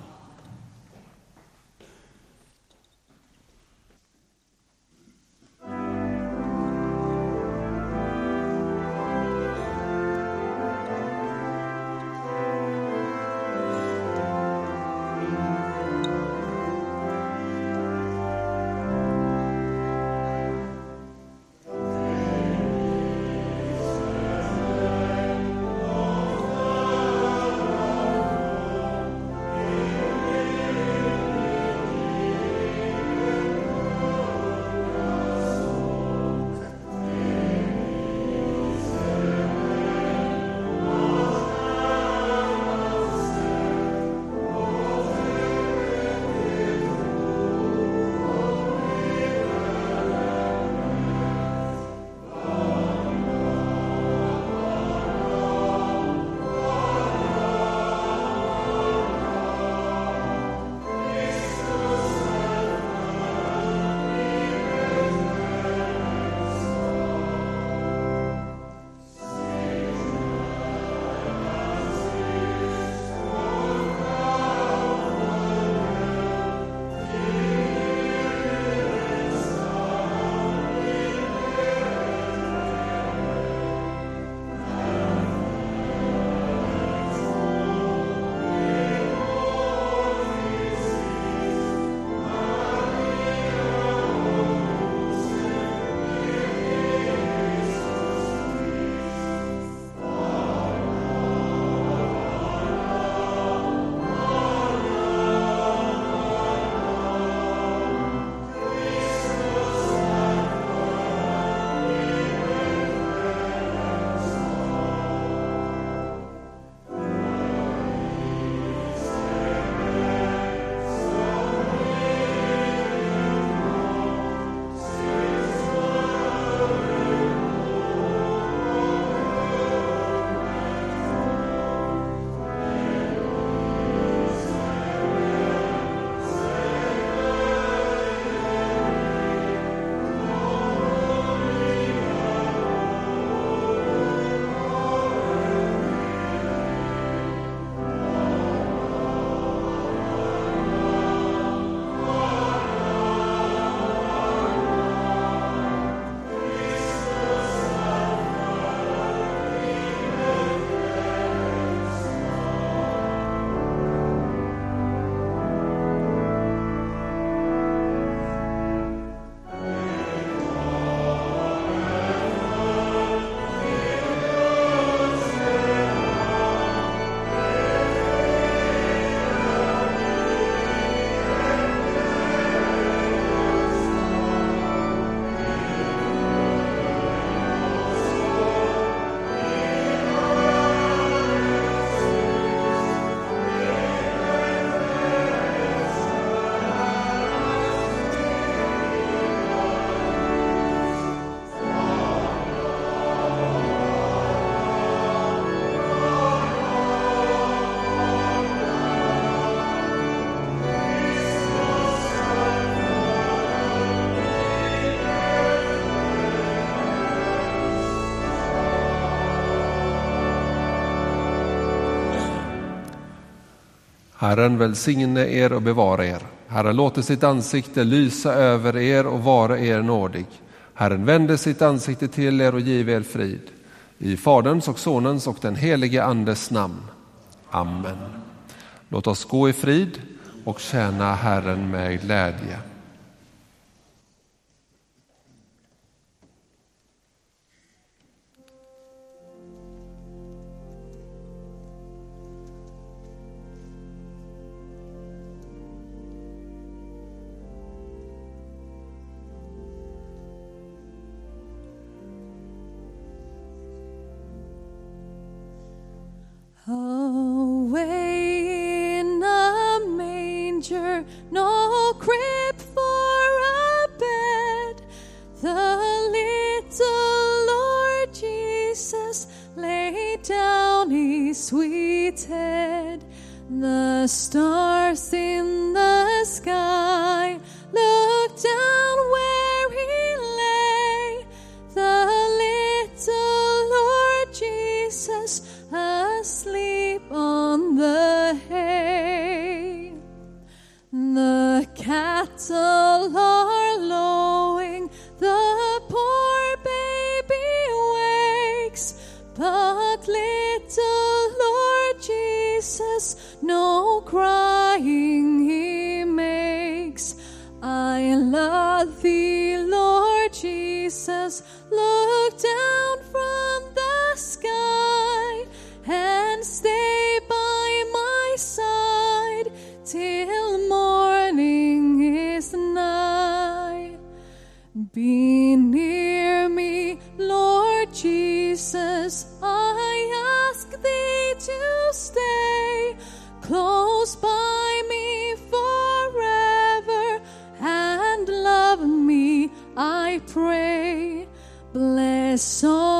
Amen. Herren välsigne er och bevara er. Herren låter sitt ansikte lysa över er och vara er nådig. Herren vänder sitt ansikte till er och giver er frid. I Faderns och Sonens och den helige Andes namn. Amen. Låt oss gå i frid och tjäna Herren med glädje. Away in a manger, no crib for a bed, the little Lord Jesus laid down his sweet head. The stars in the sky looked down where he lay, the little Lord Jesus asleep on the hay. The cattle are lowing, the poor baby wakes, but little Lord Jesus no crying he makes. I love thee, Lord Jesus, look down from the sky and stay by my side till morning is nigh. Be near me, Lord Jesus, I ask thee to stay close by me forever and love me, I pray. Bless all